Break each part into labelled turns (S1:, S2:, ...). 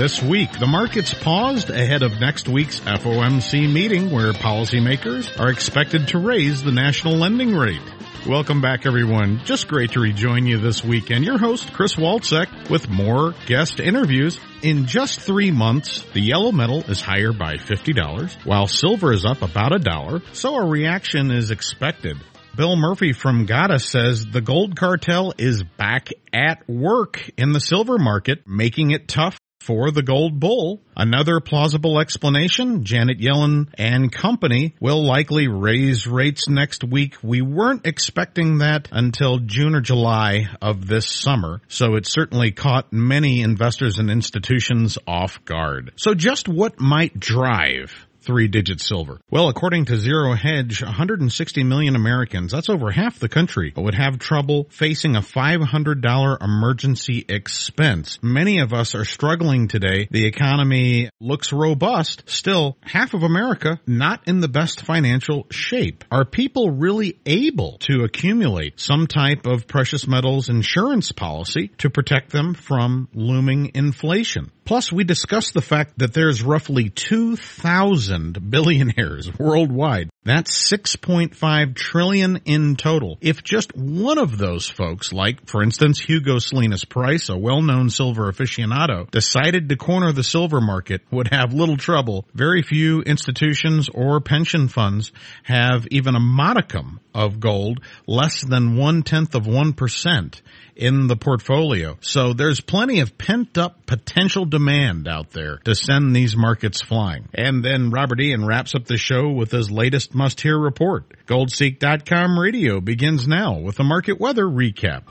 S1: this week. The markets paused ahead of next week's FOMC meeting where policymakers are expected to raise the national lending rate. Welcome back, everyone. Just great to rejoin you this weekend. Your host, Chris Walczek, with more guest interviews. In just 3 months, the yellow metal is higher by $50, while silver is up about $1, so a reaction is expected. Bill Murphy from GATA says the gold cartel is back at work in the silver market, making it tough for the gold bull. Another plausible explanation, Janet Yellen and company will likely raise rates next week. We weren't expecting that until June or July of this summer, so it certainly caught many investors and institutions off guard. So just what might drive three-digit silver? Well, according to Zero Hedge, 160 million Americans, that's over half the country, would have trouble facing a $500 emergency expense. Many of us are struggling today. The economy looks robust. Still, half of America not in the best financial shape. Are people really able to accumulate some type of precious metals insurance policy to protect them from looming inflation? Plus, we discussed the fact that there's roughly 2,000 billionaires worldwide. That's $6.5 trillion in total. If just one of those folks, like, for instance, Hugo Salinas Price, a well-known silver aficionado, decided to corner the silver market, would have little trouble. Very few institutions or pension funds have even a modicum of gold, less than 0.1% in the portfolio. So there's plenty of pent-up potential demand out there to send these markets flying. And then Robert Ian wraps up the show with his latest must-hear report. GoldSeek.com radio begins now with a market weather recap.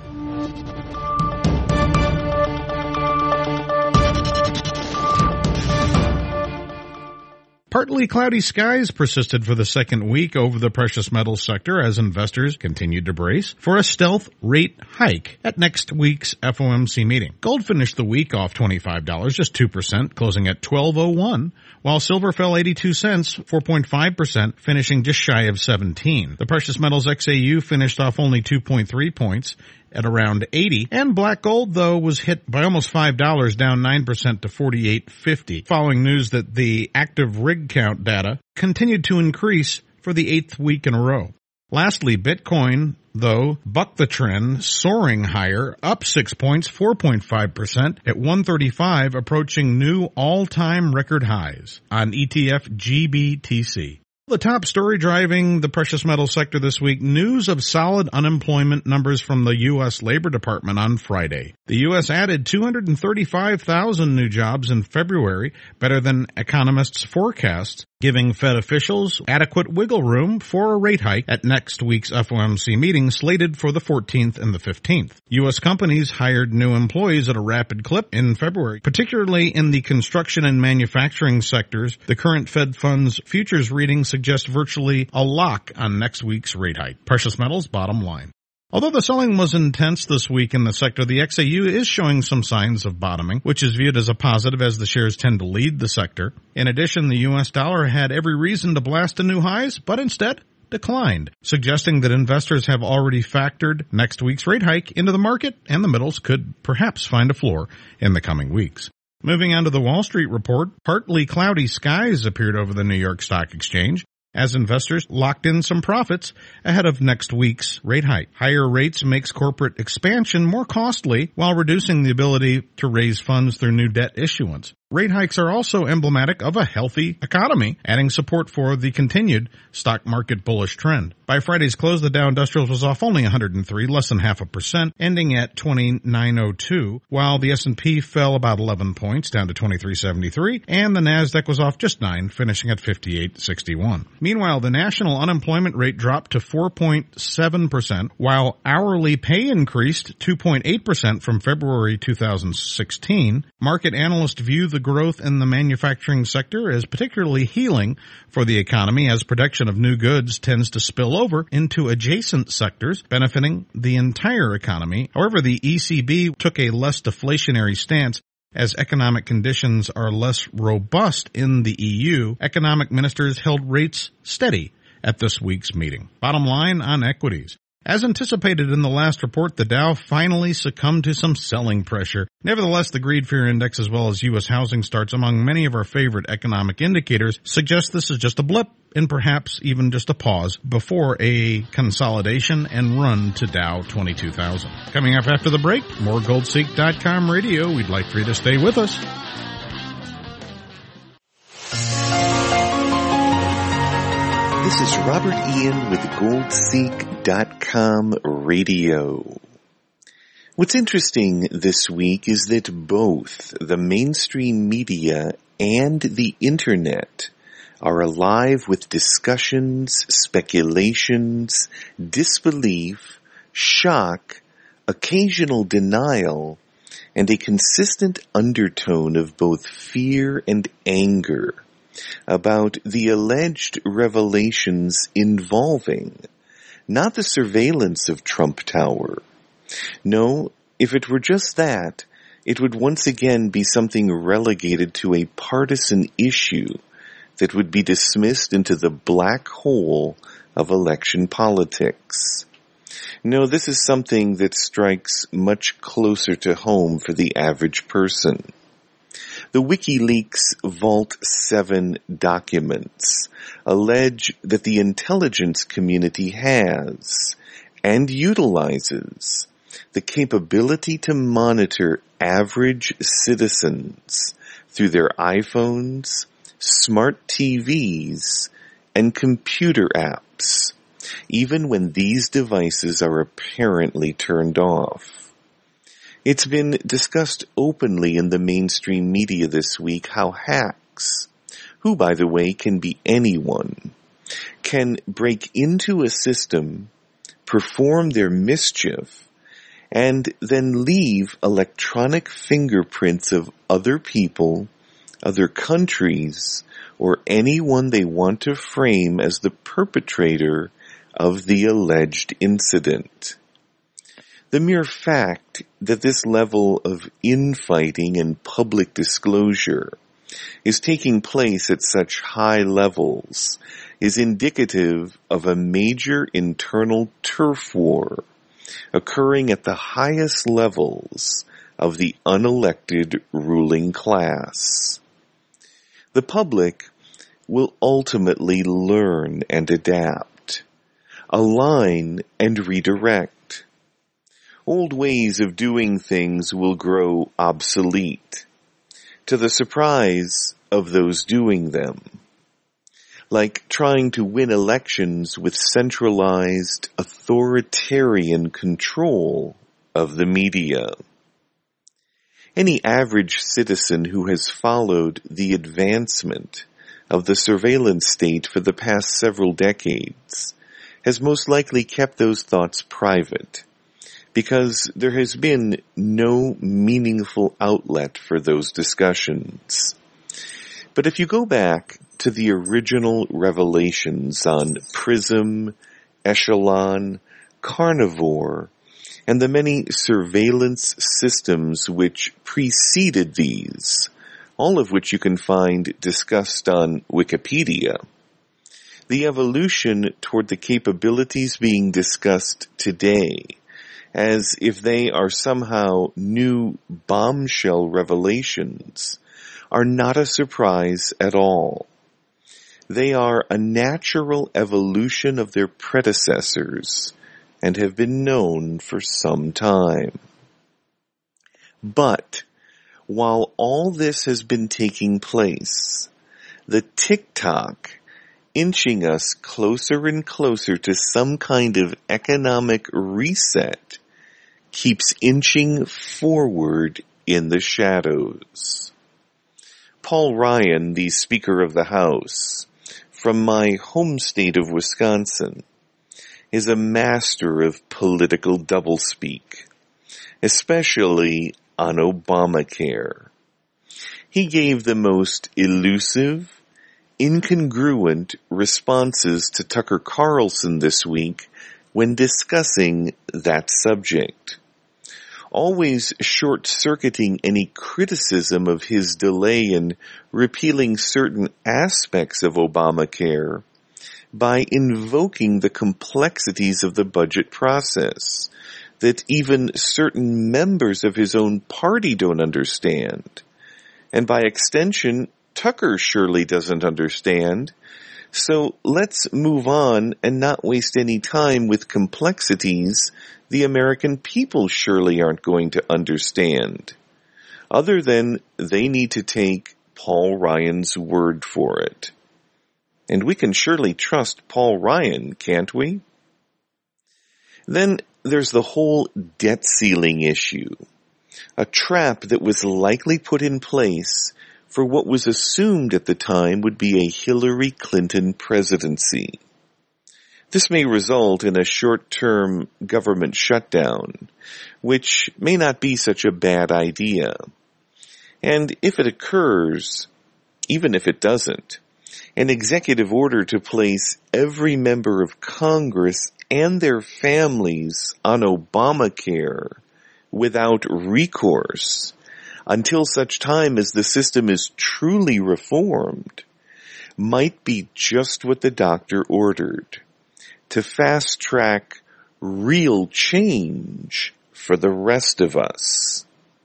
S1: Partly cloudy skies persisted for the second week over the precious metals sector as investors continued to brace for a stealth rate hike at next week's FOMC meeting. Gold finished the week off $25, just 2%, closing at $12.01, while silver fell 82 cents, 4.5%, finishing just shy of 17. The precious metals XAU finished off only 2.3 points at around 80, and black gold, though, was hit by almost $5, down 9% to 48.50, following news that the active rig count data continued to increase for the 8th week in a row. Lastly, Bitcoin, though, bucked the trend, soaring higher, up 6 points, 4.5% at 135, approaching new all-time record highs on ETF GBTC. The top story driving the precious metal sector this week, news of solid unemployment numbers from the U.S. Labor Department on Friday. The U.S. added 235,000 new jobs in February, better than economists' forecasts, giving Fed officials adequate wiggle room for a rate hike at next week's FOMC meeting slated for the 14th and the 15th. U.S. companies hired new employees at a rapid clip in February, particularly in the construction and manufacturing sectors. The current Fed funds futures reading suggests virtually a lock on next week's rate hike. Precious metals, bottom line. Although the selling was intense this week in the sector, the XAU is showing some signs of bottoming, which is viewed as a positive as the shares tend to lead the sector. In addition, the U.S. dollar had every reason to blast to new highs, but instead declined, suggesting that investors have already factored next week's rate hike into the market, and the metals could perhaps find a floor in the coming weeks. Moving on to the Wall Street report, partly cloudy skies appeared over the New York Stock Exchange as investors locked in some profits ahead of next week's rate hike. Higher rates makes corporate expansion more costly while reducing the ability to raise funds through new debt issuance. Rate hikes are also emblematic of a healthy economy, adding support for the continued stock market bullish trend. By Friday's close, the Dow Industrials was off only 103, less than 0.5%, ending at 2902, while the S&P fell about 11 points, down to 2373, and the Nasdaq was off just 9, finishing at 5861. Meanwhile, the national unemployment rate dropped to 4.7%, while hourly pay increased 2.8% from February 2016. Market analysts view the growth in the manufacturing sector as particularly healing for the economy as production of new goods tends to spill over into adjacent sectors, benefiting the entire economy. However, the ECB took a less deflationary stance. As economic conditions are less robust in the EU, economic ministers held rates steady at this week's meeting. Bottom line on equities. As anticipated in the last report, the Dow finally succumbed to some selling pressure. Nevertheless, the Greed Fear Index as well as U.S. housing starts among many of our favorite economic indicators suggest this is just a blip and perhaps even just a pause before a consolidation and run to Dow 22,000. Coming up after the break, more GoldSeek.com radio. We'd like for you to stay with us.
S2: This is Robert Ian with GoldSeek.com radio. What's interesting this week is that both the mainstream media and the internet are alive with discussions, speculations, disbelief, shock, occasional denial, and a consistent undertone of both fear and anger about the alleged revelations involving not the surveillance of Trump Tower. No, if it were just that, it would once again be something relegated to a partisan issue that would be dismissed into the black hole of election politics. No, this is something that strikes much closer to home for the average person. The WikiLeaks Vault 7 documents allege that the intelligence community has and utilizes the capability to monitor average citizens through their iPhones, smart TVs, and computer apps, even when these devices are apparently turned off. It's been discussed openly in the mainstream media this week how hacks, who by the way can be anyone, can break into a system, perform their mischief, and then leave electronic fingerprints of other people, other countries, or anyone they want to frame as the perpetrator of the alleged incident. The mere fact that this level of infighting and public disclosure is taking place at such high levels is indicative of a major internal turf war occurring at the highest levels of the unelected ruling class. The public will ultimately learn and adapt, align and redirect. Old ways of doing things will grow obsolete, to the surprise of those doing them. Like trying to win elections with centralized, authoritarian control of the media. Any average citizen who has followed the advancement of the surveillance state for the past several decades has most likely kept those thoughts private, because there has been no meaningful outlet for those discussions. But if you go back to the original revelations on Prism, Echelon, Carnivore, and the many surveillance systems which preceded these, all of which you can find discussed on Wikipedia, the evolution toward the capabilities being discussed today, as if they are somehow new bombshell revelations, are not a surprise at all. They are a natural evolution of their predecessors and have been known for some time. But while all this has been taking place, the tick-tock inching us closer and closer to some kind of economic reset keeps inching forward in the shadows. Paul Ryan, the Speaker of the House, from my home state of Wisconsin, is a master of political doublespeak, especially on Obamacare. He gave the most elusive, incongruent responses to Tucker Carlson this week when discussing that subject, always short-circuiting any criticism of his delay in repealing certain aspects of Obamacare by invoking the complexities of the budget process that even certain members of his own party don't understand. And by extension, Tucker surely doesn't understand. So let's move on and not waste any time with complexities the American people surely aren't going to understand. Other than they need to take Paul Ryan's word for it. And we can surely trust Paul Ryan, can't we? Then there's the whole debt ceiling issue, a trap that was likely put in place for what was assumed at the time would be a Hillary Clinton presidency. This may result in a short-term government shutdown, which may not be such a bad idea. And if it occurs, even if it doesn't, an executive order to place every member of Congress and their families on Obamacare without recourse until such time as the system is truly reformed might be just what the doctor ordered to fast-track real change for the rest of us.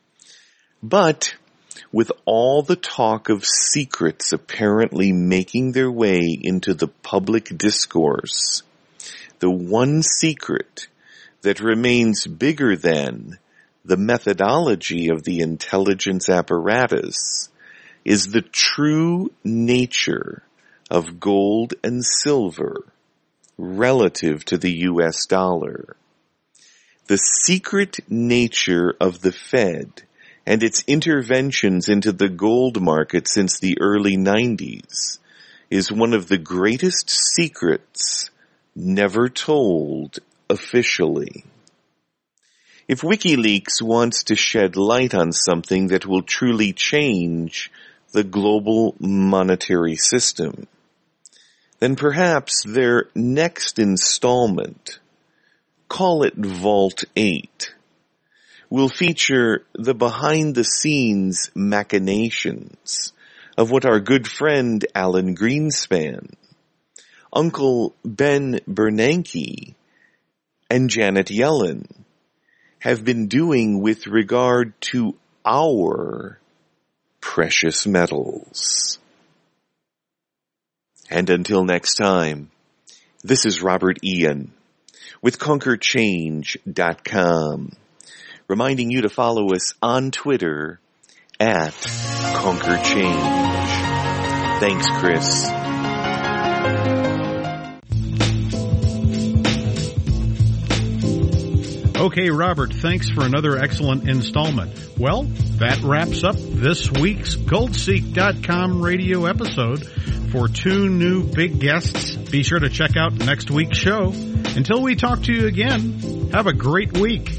S2: But with all the talk of secrets apparently making their way into the public discourse, the one secret that remains bigger than the methodology of the intelligence apparatus is the true nature of gold and silver relative to the US dollar. The secret nature of the Fed and its interventions into the gold market since the early 90s is one of the greatest secrets never told officially. If WikiLeaks wants to shed light on something that will truly change the global monetary system, then perhaps their next installment, call it Vault 8, will feature the behind-the-scenes machinations of what our good friend Alan Greenspan, Uncle Ben Bernanke, and Janet Yellen have been doing with regard to our precious metals. And until next time, this is Robert Ian with ConquerChange.com, reminding you to follow us on Twitter at ConquerChange. Thanks, Chris.
S1: Okay, Robert, thanks for another excellent installment. Well, that wraps up this week's GoldSeek.com radio episode. For 2 new big guests, be sure to check out next week's show. Until we talk to you again, have a great week.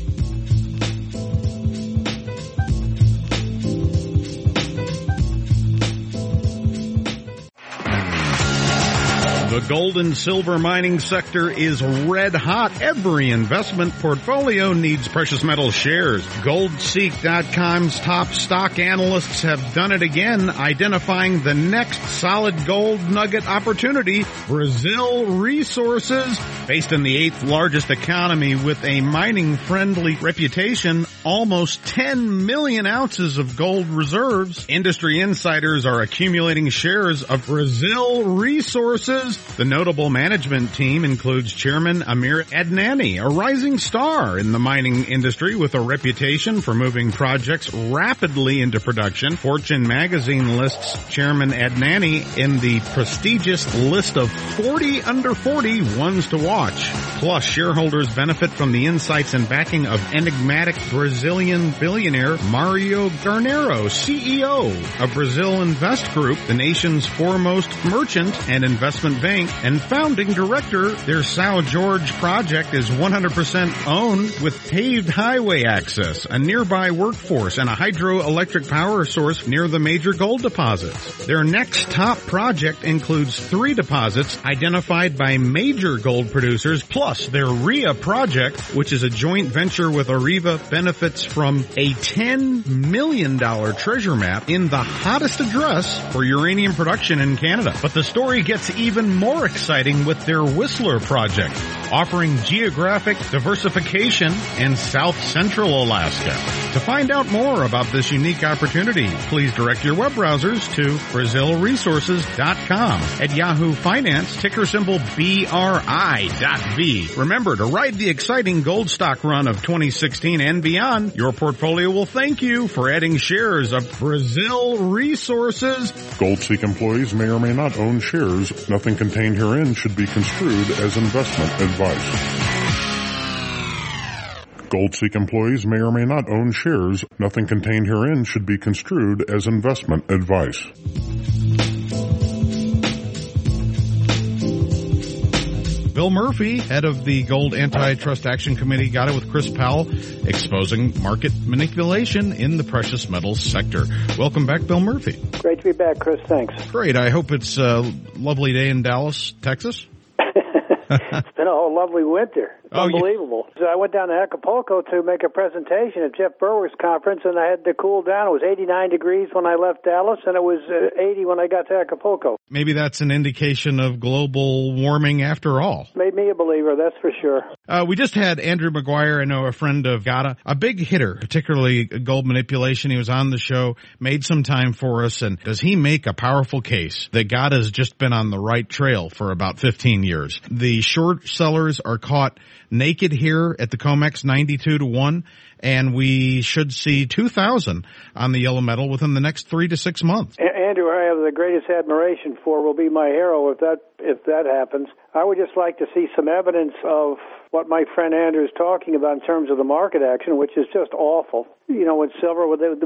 S1: The gold and silver mining sector is red hot. Every investment portfolio needs precious metal shares. GoldSeek.com's top stock analysts have done it again, identifying the next solid gold nugget opportunity, Brazil Resources. Based in the 8th largest economy with a mining-friendly reputation, almost 10 million ounces of gold reserves. Industry insiders are accumulating shares of Brazil Resources. The notable management team includes Chairman Amir Adnani, a rising star in the mining industry with a reputation for moving projects rapidly into production. Fortune magazine lists Chairman Adnani in the prestigious list of 40 under 40 ones to watch. Plus, shareholders benefit from the insights and backing of enigmatic Brazilian billionaire Mario Garnero, CEO of Brazil Invest Group, the nation's foremost merchant and investment bank, and founding director. Their São Jorge project is 100% owned with paved highway access, a nearby workforce, and a hydroelectric power source near the major gold deposits. Their next top project includes 3 deposits identified by major gold producers, plus their RIA project, which is a joint venture with Areva, benefits from a $10 million treasure map in the hottest address for uranium production in Canada. But the story gets even more more exciting with their Whistler project, offering geographic diversification in South Central Alaska. To find out more about this unique opportunity, please direct your web browsers to BrazilResources.com. At Yahoo Finance, ticker symbol BRI.V. Remember to ride the exciting gold stock run of 2016 and beyond. Your portfolio will thank you for adding shares of Brazil Resources.
S3: GoldSeek employees may or may not own shares. Nothing contained herein should be construed as investment advice. GoldSeek employees may or may not own shares. Nothing contained herein should be construed as investment advice.
S1: Bill Murphy, head of the Gold Antitrust Action Committee, got it with Chris Powell, exposing market manipulation in the precious metals sector. Welcome back, Bill Murphy.
S4: Great to be back, Chris. Thanks.
S1: Great. I hope it's a lovely day in Dallas, Texas.
S4: It's been a whole lovely winter. It's unbelievable. So I went down to Acapulco to make a presentation at Jeff Berwick's conference, and I had to cool down. It was 89 degrees when I left Dallas, and it was 80 when I got to Acapulco.
S1: Maybe that's an indication of global warming after all.
S4: Made me a believer, that's for sure.
S1: We just had Andrew McGuire, I know a friend of GATA, a big hitter, particularly gold manipulation. He was on the show, made some time for us, and does he make a powerful case that GATA has just been on the right trail for about 15 years. The short sellers are caught naked here at the COMEX 92-1, and we should see 2,000 on the yellow metal within the next 3 to 6 months.
S4: Andrew, I have the greatest admiration for, will be my hero if that happens. I would just like to see some evidence of what my friend Andrew is talking about in terms of the market action, which is just awful. You know, with silver,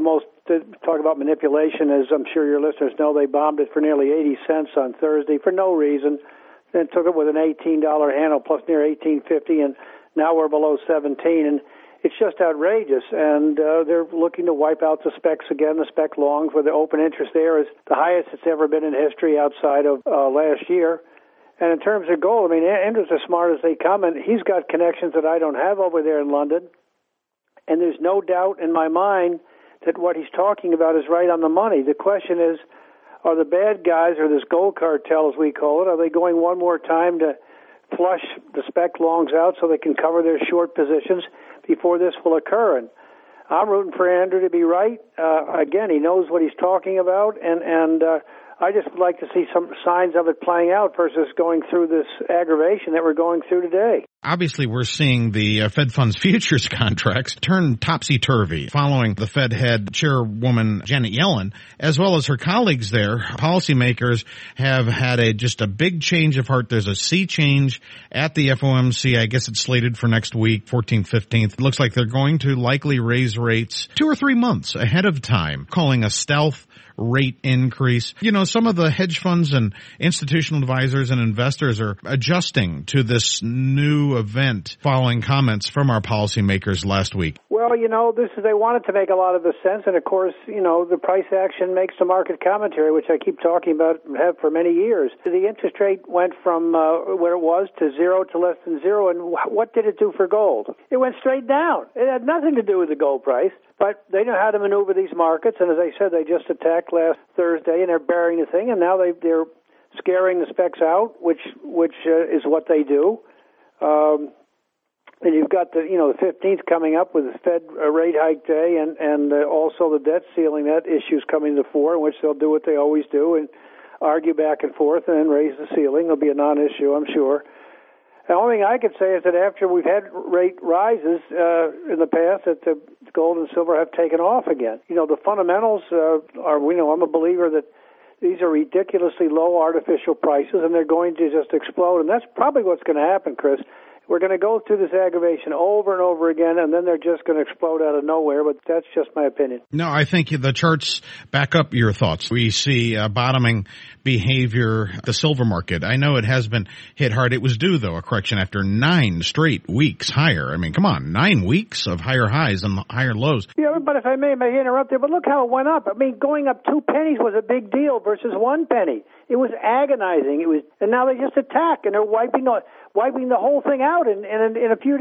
S4: talk about manipulation, as I'm sure your listeners know, they bombed it for nearly 80 cents on Thursday for no reason. Then took it with an $18 handle plus near $18.50, and now we're below 17, and it's just outrageous. And they're looking to wipe out the specs again, the spec longs, where the open interest there is the highest it's ever been in history outside of last year. And in terms of gold, I mean, Andrew's as smart as they come, and he's got connections that I don't have over there in London. And there's no doubt in my mind that what he's talking about is right on the money. The question is, are the bad guys, or this gold cartel as we call it, are they going one more time to flush the spec longs out so they can cover their short positions before this will occur? And I'm rooting for Andrew to be right. Again, he knows what he's talking about, and I just would like to see some signs of it playing out versus going through this aggravation that we're going through today.
S1: Obviously, we're seeing the Fed funds futures contracts turn topsy-turvy following the Fed head chairwoman Janet Yellen, as well as her colleagues there. Policymakers have had just a big change of heart. There's a sea change at the FOMC. I guess it's slated for next week, 14th, 15th. It looks like they're going to likely raise rates 2 or 3 months ahead of time, calling a stealth rate increase. You know, some of the hedge funds and institutional advisors and investors are adjusting to this new event following comments from our policymakers last week.
S4: Well, you know, they wanted to make a lot of the sense, and of course, you know, the price action makes the market commentary, which I keep talking about, have for many years. The interest rate went from where it was to 0 to less than 0, and what did it do for gold? It went straight down. It had nothing to do with the gold price. But they know how to maneuver these markets, and as I said, they just attacked last Thursday, and they're burying the thing, and now they're scaring the specs out, which is what they do. And you've got the 15th coming up with the Fed rate hike day, and also the debt ceiling. That issue's coming to the fore, in which they'll do what they always do and argue back and forth, and then raise the ceiling. It'll be a non-issue, I'm sure. The only thing I could say is that after we've had rate rises in the past, that the gold and silver have taken off again. You know, the fundamentals I'm a believer that these are ridiculously low artificial prices, and they're going to just explode. And that's probably what's going to happen, Chris. We're going to go through this aggravation over and over again, and then they're just going to explode out of nowhere, but that's just my opinion.
S1: No, I think the charts back up your thoughts. We see bottoming behavior, the silver market. I know it has been hit hard. It was due, though, a correction after 9 straight weeks higher. I mean, come on, 9 weeks of higher highs and higher lows.
S4: Yeah, but if I may interrupt there, but look how it went up. I mean, going up 2 pennies was a big deal versus 1 penny. It was agonizing. And now they just attack, and they're wiping the whole thing out in a few days.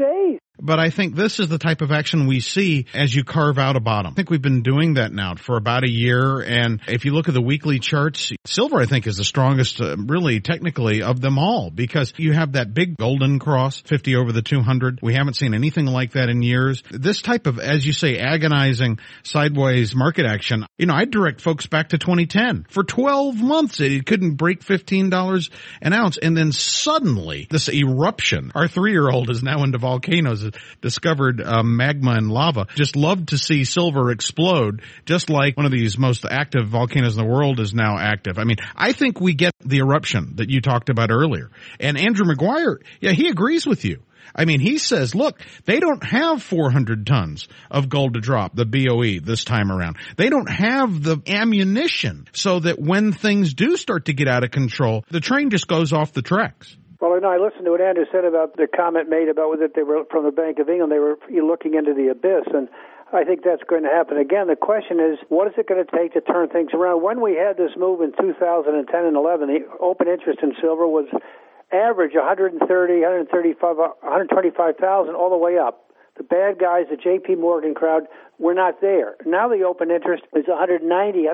S1: But I think this is the type of action we see as you carve out a bottom. I think we've been doing that now for about a year. And if you look at the weekly charts, silver, I think, is the strongest, really technically, of them all, because you have that big golden cross, 50 over the 200. We haven't seen anything like that in years. This type of, as you say, agonizing sideways market action, I direct folks back to 2010. For 12 months, it couldn't break $15 an ounce. And then suddenly, this eruption, our 3-year-old is now into volcanoes, discovered magma and lava. Just love to see silver explode, just like one of these most active volcanoes in the world is now active. I mean, I think we get the eruption that you talked about earlier. And Andrew Maguire, he agrees with you. I mean, he says, look, they don't have 400 tons of gold to drop, the BOE, this time around. They don't have the ammunition so that when things do start to get out of control, the train just goes off the tracks.
S4: Well, I listened to what Andrew said about the comment made about that they were from the Bank of England. They were looking into the abyss, and I think that's going to happen again. The question is, what is it going to take to turn things around? When we had this move in 2010 and 11, the open interest in silver was average 130, 135, 125,000 all the way up. The bad guys, the J.P. Morgan crowd, were not there. Now the open interest is 190,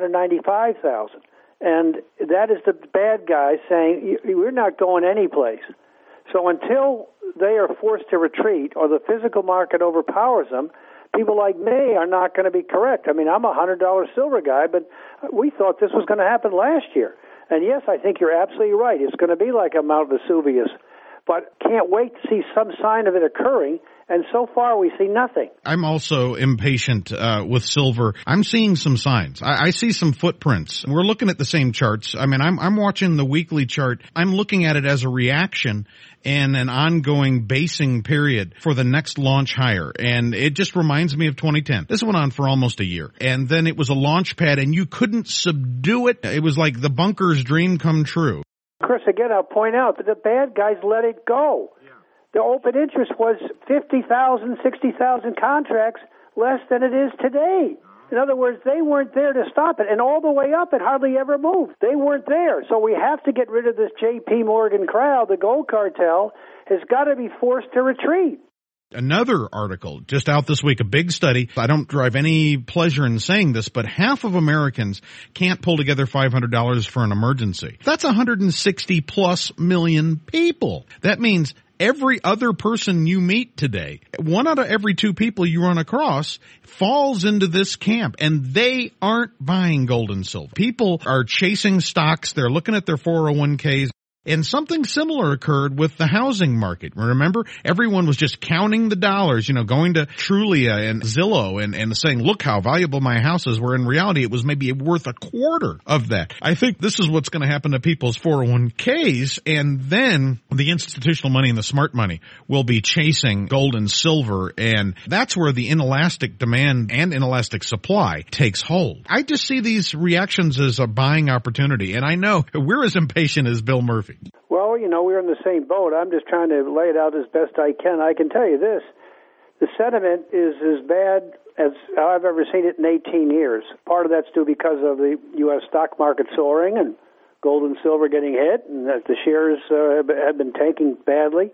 S4: 195,000. And that is the bad guys saying, we're not going anyplace. So until they are forced to retreat or the physical market overpowers them, people like me are not going to be correct. I mean, I'm a $100 silver guy, but we thought this was going to happen last year. And yes, I think you're absolutely right. It's going to be like a Mount Vesuvius. But can't wait to see some sign of it occurring. And so far, we see nothing.
S1: I'm also impatient with silver. I'm seeing some signs. I see some footprints. We're looking at the same charts. I mean, I'm watching the weekly chart. I'm looking at it as a reaction and an ongoing basing period for the next launch higher. And it just reminds me of 2010. This went on for almost a year. And then it was a launch pad, and you couldn't subdue it. It was like the bunker's dream come true.
S4: Chris, again, I'll point out that the bad guys let it go. Yeah. The open interest was 50,000, 60,000 contracts less than it is today. In other words, they weren't there to stop it. And all the way up, it hardly ever moved. They weren't there. So we have to get rid of this J.P. Morgan crowd. The gold cartel has got to be forced to retreat.
S1: Another article just out this week, a big study. I don't derive any pleasure in saying this, but half of Americans can't pull together $500 for an emergency. That's 160 plus million people. That means every other person you meet today, 1 out of every 2 people you run across falls into this camp, and they aren't buying gold and silver. People are chasing stocks. They're looking at their 401ks. And something similar occurred with the housing market. Remember, everyone was just counting the dollars, going to Trulia and Zillow and saying, look how valuable my house is, where in reality it was maybe worth a quarter of that. I think this is what's going to happen to people's 401ks, and then the institutional money and the smart money will be chasing gold and silver, and that's where the inelastic demand and inelastic supply takes hold. I just see these reactions as a buying opportunity, and I know we're as impatient as Bill Murphy.
S4: Well, we're in the same boat. I'm just trying to lay it out as best I can. I can tell you this. The sentiment is as bad as I've ever seen it in 18 years. Part of that's due because of the U.S. stock market soaring and gold and silver getting hit, and that the shares have been tanking badly.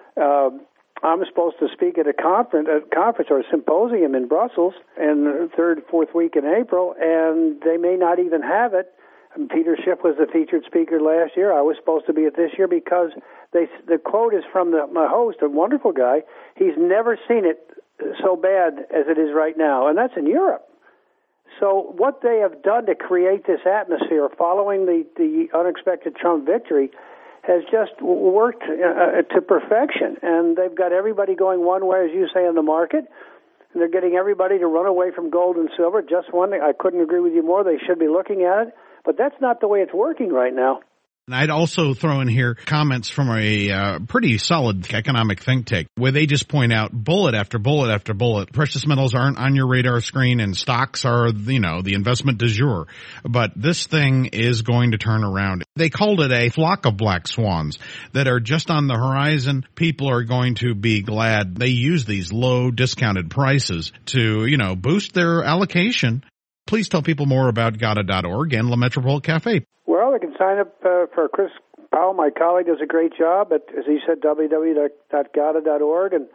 S4: I'm supposed to speak at a conference or a symposium in Brussels in the 3rd, 4th week in April, and they may not even have it. And Peter Schiff was the featured speaker last year. I was supposed to be at this year because the quote is from my host, a wonderful guy. He's never seen it so bad as it is right now, and that's in Europe. So what they have done to create this atmosphere following the unexpected Trump victory has just worked to perfection. And they've got everybody going one way, as you say, in the market. And they're getting everybody to run away from gold and silver. Just one thing, I couldn't agree with you more. They should be looking at it. But that's not the way it's working right now.
S1: And I'd also throw in here comments from a pretty solid economic think tank where they just point out bullet after bullet after bullet. Precious metals aren't on your radar screen, and stocks are, the investment du jour. But this thing is going to turn around. They called it a flock of black swans that are just on the horizon. People are going to be glad they use these low discounted prices to, boost their allocation. Please tell people more about GADA.org and La Metropole Cafe.
S4: Well, they can sign up for Chris Powell. My colleague does a great job at, as he said, www.gada.org. And,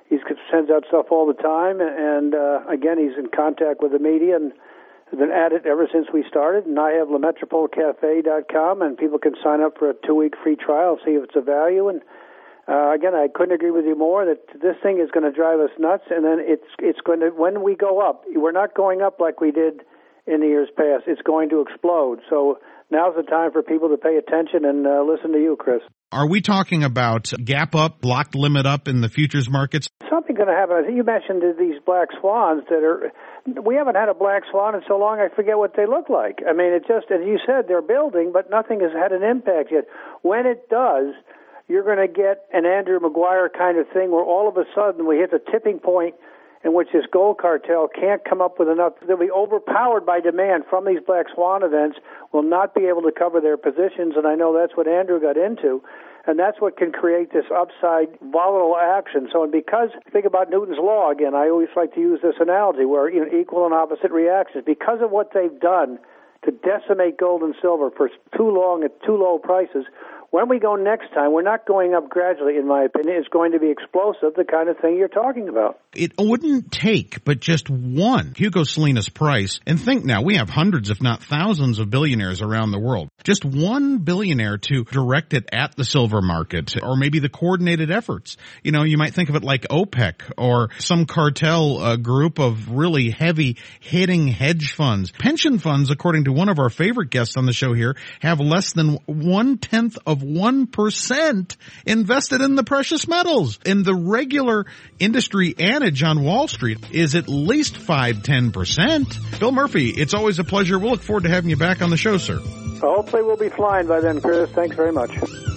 S4: He sends out stuff all the time, and again, he's in contact with the media and has been at it ever since we started. And I have LaMetropoleCafe.com, and people can sign up for a 2-week free trial, see if it's a value. And again, I couldn't agree with you more that this thing is going to drive us nuts, and then it's going to, when we go up, we're not going up like we did in the years past. It's going to explode. So now's the time for people to pay attention and listen to you, Chris.
S1: Are we talking about gap up, block limit up in the futures markets?
S4: Something going to happen. I think you mentioned these black swans that are, we haven't had a black swan in so long I forget what they look like. I mean, it just, as you said, they're building, but nothing has had an impact yet. When it does, you're going to get an Andrew Maguire kind of thing where all of a sudden we hit the tipping point in which this gold cartel can't come up with enough. They'll be overpowered by demand from these black swan events, will not be able to cover their positions, and I know that's what Andrew got into, and that's what can create this upside volatile action. So, and because, think about Newton's law again, I always like to use this analogy where equal and opposite reactions. Because of what they've done to decimate gold and silver for too long at too low prices, when we go next time, we're not going up gradually, in my opinion. It's going to be explosive, the kind of thing you're talking about.
S1: It wouldn't take but just one Hugo Salinas Price. And think now, we have hundreds, if not thousands, of billionaires around the world. Just one billionaire to direct it at the silver market, or maybe the coordinated efforts. You know, you might think of it like OPEC or some cartel group of really heavy-hitting hedge funds. Pension funds, according to one of our favorite guests on the show here, have less than 1/10 of 1% invested in the precious metals. And the regular industry adage on Wall Street is at least 5-10%. Bill Murphy, it's always a pleasure. We'll look forward to having you back on the show, sir.
S4: Hopefully we'll be flying by then, Chris. Thanks very much.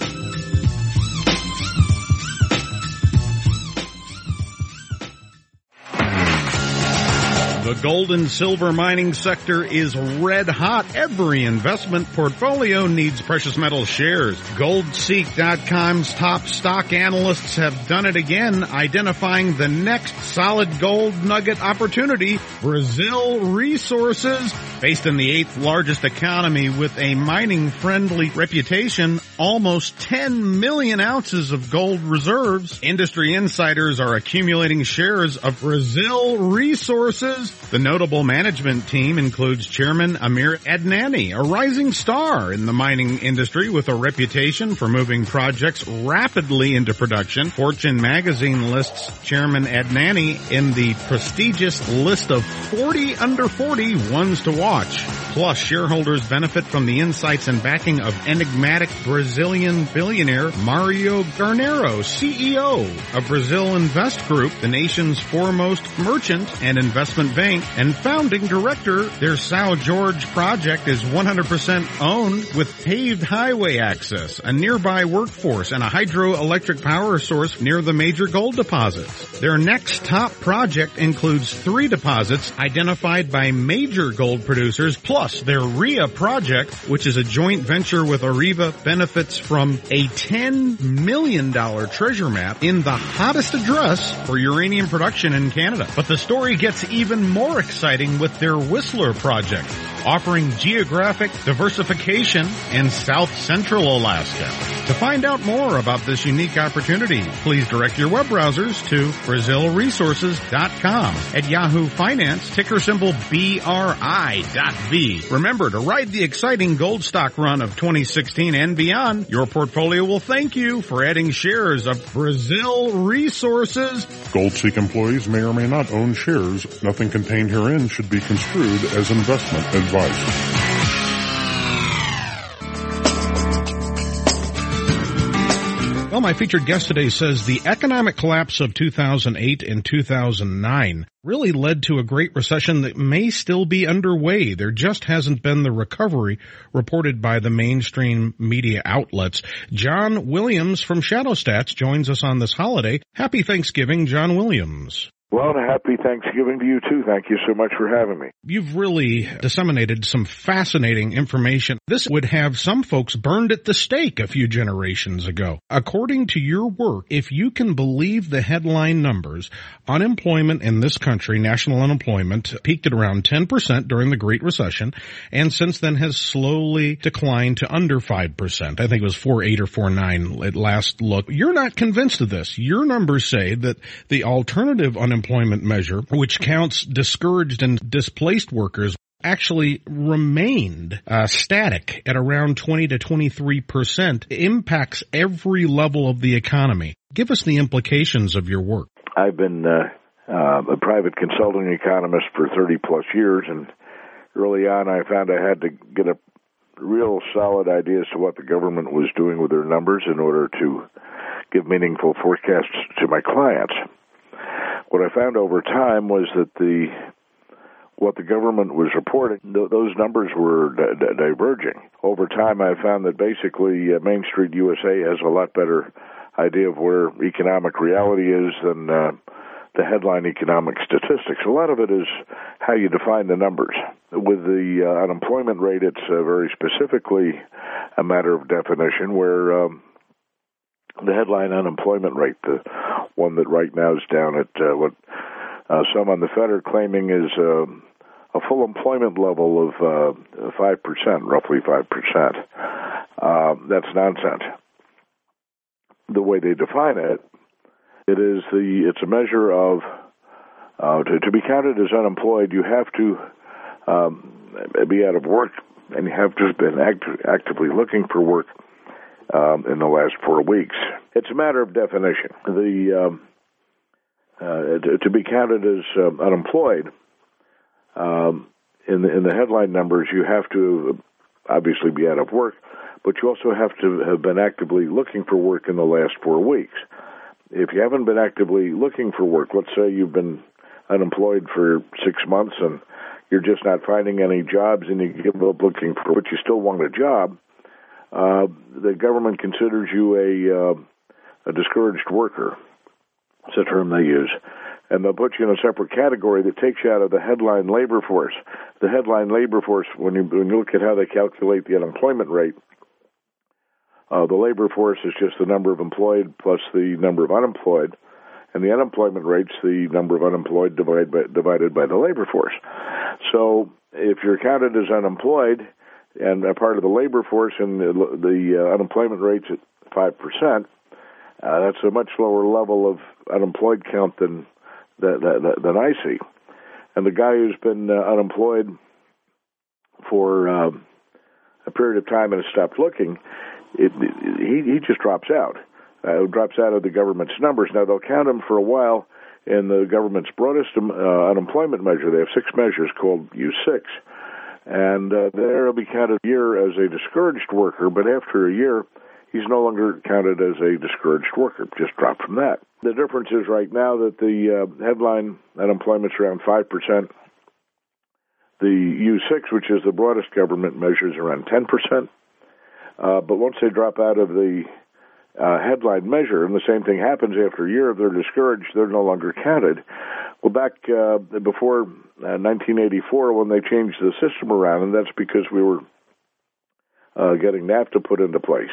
S1: The gold and silver mining sector is red hot. Every investment portfolio needs precious metal shares. GoldSeek.com's top stock analysts have done it again, identifying the next solid gold nugget opportunity, Brazil Resources. Based in the 8th largest economy with a mining-friendly reputation, almost 10 million ounces of gold reserves. Industry insiders are accumulating shares of Brazil Resources. The notable management team includes Chairman Amir Adnani, a rising star in the mining industry with a reputation for moving projects rapidly into production. Fortune magazine lists Chairman Adnani in the prestigious list of 40 under 40 ones to watch. Plus, shareholders benefit from the insights and backing of enigmatic Brazilian billionaire Mario Garnero, CEO of Brazil Invest Group, the nation's foremost merchant and investment bank, and founding director. Their São Jorge project is 100% owned with paved highway access, a nearby workforce, and a hydroelectric power source near the major gold deposits. Their next top project includes 3 deposits identified by major gold producers, plus their RIA project, which is a joint venture with Areva, benefits from a $10 million treasure map in the hottest address for uranium production in Canada. But the story gets even more exciting with their Whistler project, offering geographic diversification in South Central Alaska. To find out more about this unique opportunity, please direct your web browsers to BrazilResources.com. At Yahoo Finance, ticker symbol BRI.V. Remember to ride the exciting gold stock run of 2016 and beyond. Your portfolio will thank you for adding shares of Brazil Resources.
S3: GoldSeek employees may or may not own shares. Nothing contained herein should be construed as investment advice.
S1: Well, my featured guest today says the economic collapse of 2008 and 2009 really led to a great recession that may still be underway. There just hasn't been the recovery reported by the mainstream media outlets. John Williams from ShadowStats joins us on this holiday. Happy Thanksgiving, John Williams.
S5: Well, and a happy Thanksgiving to you, too. Thank you so much for having me.
S1: You've really disseminated some fascinating information. This would have some folks burned at the stake a few generations ago. According to your work, if you can believe the headline numbers, unemployment in this country, national unemployment, peaked at around 10% during the Great Recession, and since then has slowly declined to under 5%. I think it was 4.8 or 4.9 at last look. You're not convinced of this. Your numbers say that the alternative unemployment measure, which counts discouraged and displaced workers, actually remained static at around 20 to 23%, impacts every level of the economy. Give us the implications of your work.
S5: I've been a private consulting economist for 30-plus years, and early on I found I had to get a real solid idea as to what the government was doing with their numbers in order to give meaningful forecasts to my clients. What I found over time was that what the government was reporting, those numbers were diverging. Over time, I found that basically Main Street USA has a lot better idea of where economic reality is than the headline economic statistics. A lot of it is how you define the numbers. With the unemployment rate, it's very specifically a matter of definition, where the headline unemployment rate, the one that right now is down at what some on the Fed are claiming is a full employment level of 5%, roughly 5%. That's nonsense. The way they define it, it's a measure of to be counted as unemployed, you have to be out of work, and you have to have been actively looking for work in the last 4 weeks. It's a matter of definition. To be counted as unemployed, in the headline numbers, you have to obviously be out of work, but you also have to have been actively looking for work in the last 4 weeks. If you haven't been actively looking for work, let's say you've been unemployed for 6 months and you're just not finding any jobs and you give up looking for, but you still want a job, the government considers you a discouraged worker. It's a term they use. And they'll put you in a separate category that takes you out of the headline labor force. The headline labor force, when you look at how they calculate the unemployment rate, the labor force is just the number of employed plus the number of unemployed, and the unemployment rate's the number of unemployed divided by the labor force. So if you're counted as unemployed and a part of the labor force and the unemployment rate's at 5%, that's a much lower level of unemployed count than I see. And the guy who's been unemployed for a period of time and has stopped looking, he just drops out. Drops out of the government's numbers. Now, they'll count him for a while in the government's broadest unemployment measure. They have 6 measures called U6. And there he'll be counted a year as a discouraged worker, but after a year, he's no longer counted as a discouraged worker, just dropped from that. The difference is right now that the headline unemployment's around 5%. The U6, which is the broadest government measure, is around 10%. But once they drop out of the headline measure, and the same thing happens after a year, if they're discouraged, they're no longer counted. Well, back before 1984, when they changed the system around, and that's because we were getting NAFTA put into place.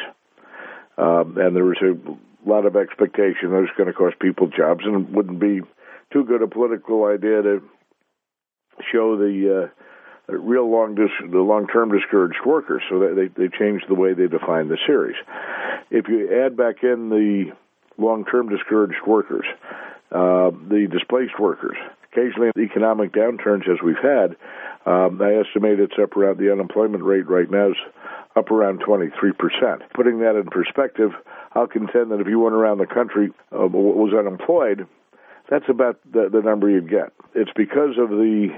S5: And there was a lot of expectation that it was going to cost people jobs, and it wouldn't be too good a political idea to show the real long-term discouraged workers. So they changed the way they defined the series. If you add back in the long-term discouraged workers, the displaced workers, occasionally economic downturns as we've had, I estimate it's up around the unemployment rate right now is up around 23%. Putting that in perspective, I'll contend that if you went around the country was unemployed, that's about the number you'd get. It's because of the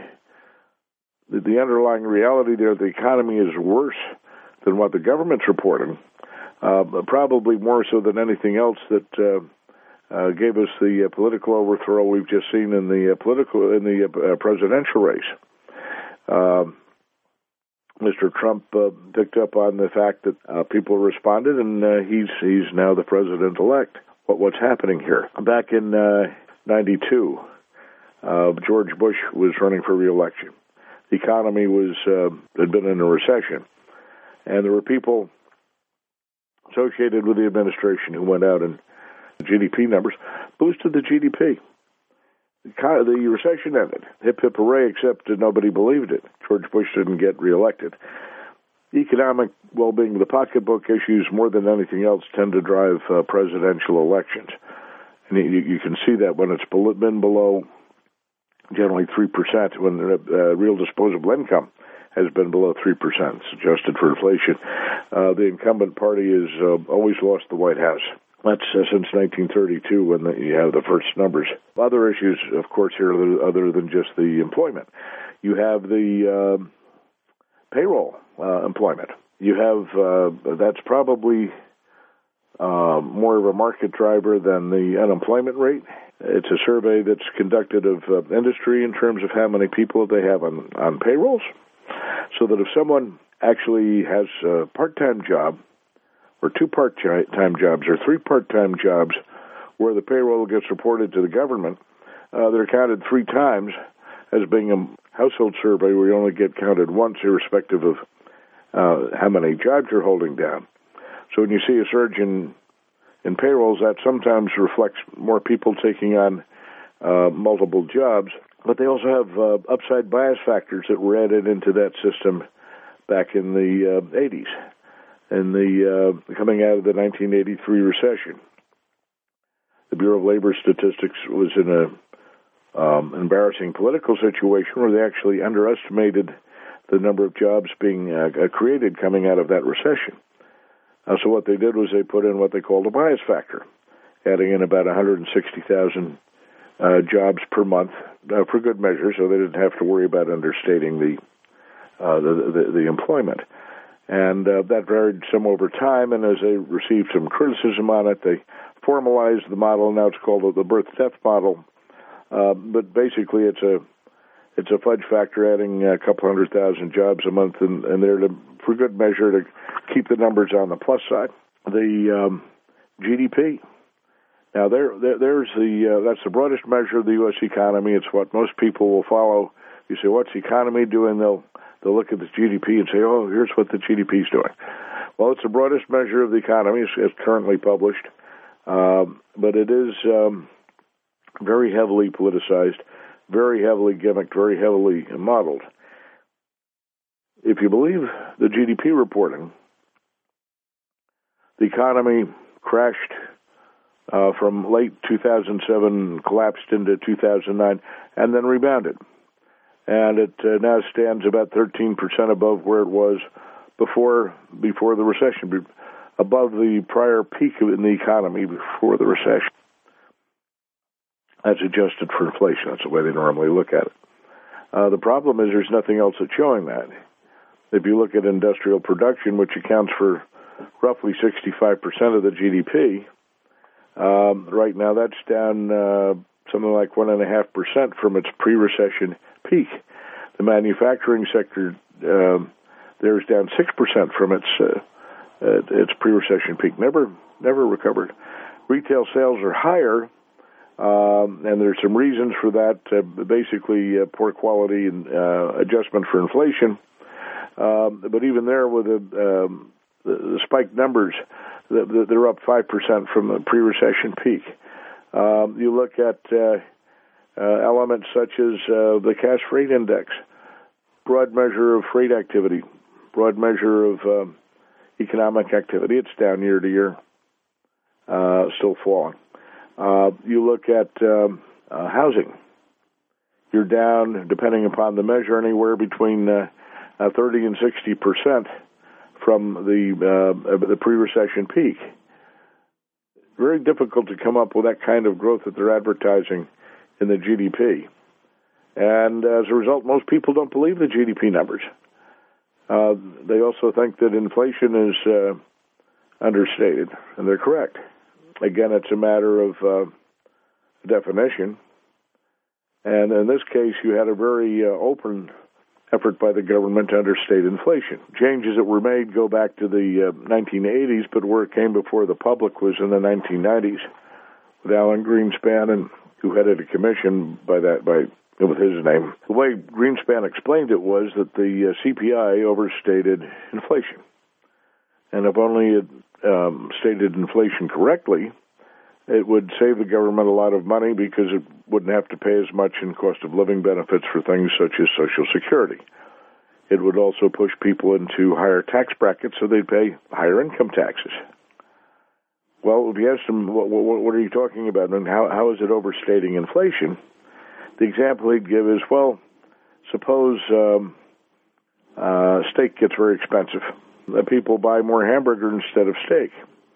S5: underlying reality there. The economy is worse than what the government's reporting, probably more so than anything else that gave us the political overthrow we've just seen in the presidential race. Mr. Trump picked up on the fact that people responded, and he's now the president-elect. What's happening here? Back in 92, George Bush was running for re-election. The economy had been in a recession, and there were people associated with the administration who went out and GDP numbers boosted the GDP. The recession ended. Hip, hip, hooray, except nobody believed it. George Bush didn't get reelected. Economic well-being, the pocketbook issues, more than anything else, tend to drive presidential elections. And you can see that when it's been below generally 3%, when real disposable income has been below 3%, adjusted for inflation. The incumbent party has always lost the White House. That's since 1932 when you have the first numbers. Other issues, of course, here other than just the employment. You have the payroll employment. You have that's probably more of a market driver than the unemployment rate. It's a survey that's conducted of industry in terms of how many people they have on payrolls, so that if someone actually has a part-time job, or 2 part-time jobs, or 3 part-time jobs, where the payroll gets reported to the government, they're counted 3 times as being a household survey where you only get counted once, irrespective of how many jobs you're holding down. So when you see a surge in payrolls, that sometimes reflects more people taking on multiple jobs, but they also have upside bias factors that were added into that system back in the 80s. And coming out of the 1983 recession, the Bureau of Labor Statistics was in an embarrassing political situation where they actually underestimated the number of jobs being created coming out of that recession. So what they did was they put in what they called a bias factor, adding in about 160,000 jobs per month for good measure, so they didn't have to worry about understating the employment. And that varied some over time, and as they received some criticism on it, they formalized the model. Now it's called the birth-death model. But basically, it's a fudge factor, adding a couple 100,000 jobs a month, and they're for good measure to keep the numbers on the plus side. The GDP. Now there's that's the broadest measure of the U.S. economy. It's what most people will follow. You say, what's the economy doing? They'll look at the GDP and say, oh, here's what the GDP is doing. Well, it's the broadest measure of the economy. It's currently published, but it is very heavily politicized, very heavily gimmicked, very heavily modeled. If you believe the GDP reporting, the economy crashed from late 2007, collapsed into 2009, and then rebounded. And it now stands about 13% above where it was before the recession, above the prior peak in the economy before the recession. That's adjusted for inflation. That's the way they normally look at it. The problem is there's nothing else that's showing that. If you look at industrial production, which accounts for roughly 65% of the GDP, right now that's down something like 1.5% from its pre-recession peak. The manufacturing sector there is down 6% from its pre-recession peak. Never recovered. Retail sales are higher, and there's some reasons for that. Basically, poor quality and adjustment for inflation. But even there, with the spiked numbers, they're up 5% from the pre-recession peak. You look at elements such as the cash freight index, broad measure of freight activity, broad measure of economic activity. It's down year to year, still falling. You look at housing. You're down, depending upon the measure, anywhere between 30 and 60% from the pre-recession peak. Very difficult to come up with that kind of growth that they're advertising in the GDP. And as a result, most people don't believe the GDP numbers. They also think that inflation is understated, and they're correct. Again, it's a matter of definition. And in this case, you had a very open effort by the government to understate inflation. Changes that were made go back to the 1980s, but where it came before the public was in the 1990s with Alan Greenspan and who headed a commission with his name. The way Greenspan explained it was that the CPI overstated inflation. And if only it stated inflation correctly, it would save the government a lot of money because it wouldn't have to pay as much in cost of living benefits for things such as Social Security. It would also push people into higher tax brackets so they'd pay higher income taxes. Well, if you ask them, what are you talking about, and how is it overstating inflation? The example he'd give is, well, suppose steak gets very expensive. People buy more hamburger instead of steak.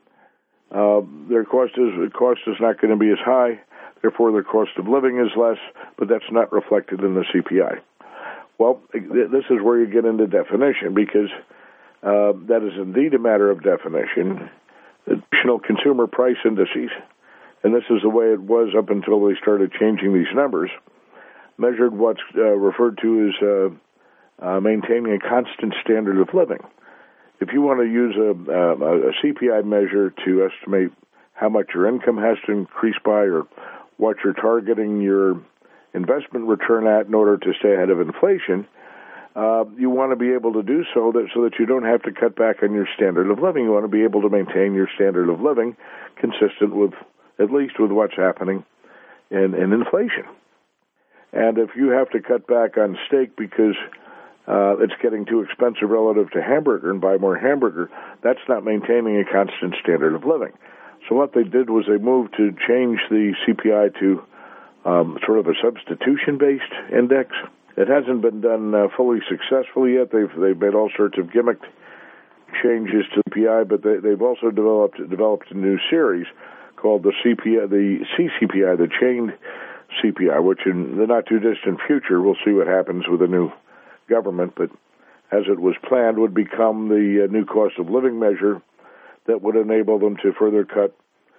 S5: Their cost is not going to be as high, therefore their cost of living is less, but that's not reflected in the CPI. Well, this is where you get into definition, because that is indeed a matter of definition. Additional consumer price indices, and this is the way it was up until they started changing these numbers, measured what's referred to as maintaining a constant standard of living. If you want to use a CPI measure to estimate how much your income has to increase by or what you're targeting your investment return at in order to stay ahead of inflation, you want to be able to do so that you don't have to cut back on your standard of living. You want to be able to maintain your standard of living consistent with, at least with what's happening in inflation. And if you have to cut back on steak because it's getting too expensive relative to hamburger and buy more hamburger, that's not maintaining a constant standard of living. So what they did was they moved to change the CPI to sort of a substitution-based index. It hasn't been done fully successfully yet. They've made all sorts of gimmicked changes to the CPI, but they've also developed a new series called the CPI, the CCPI, the chained CPI, which in the not-too-distant future, we'll see what happens with the new government, but as it was planned, would become the new cost of living measure that would enable them to further cut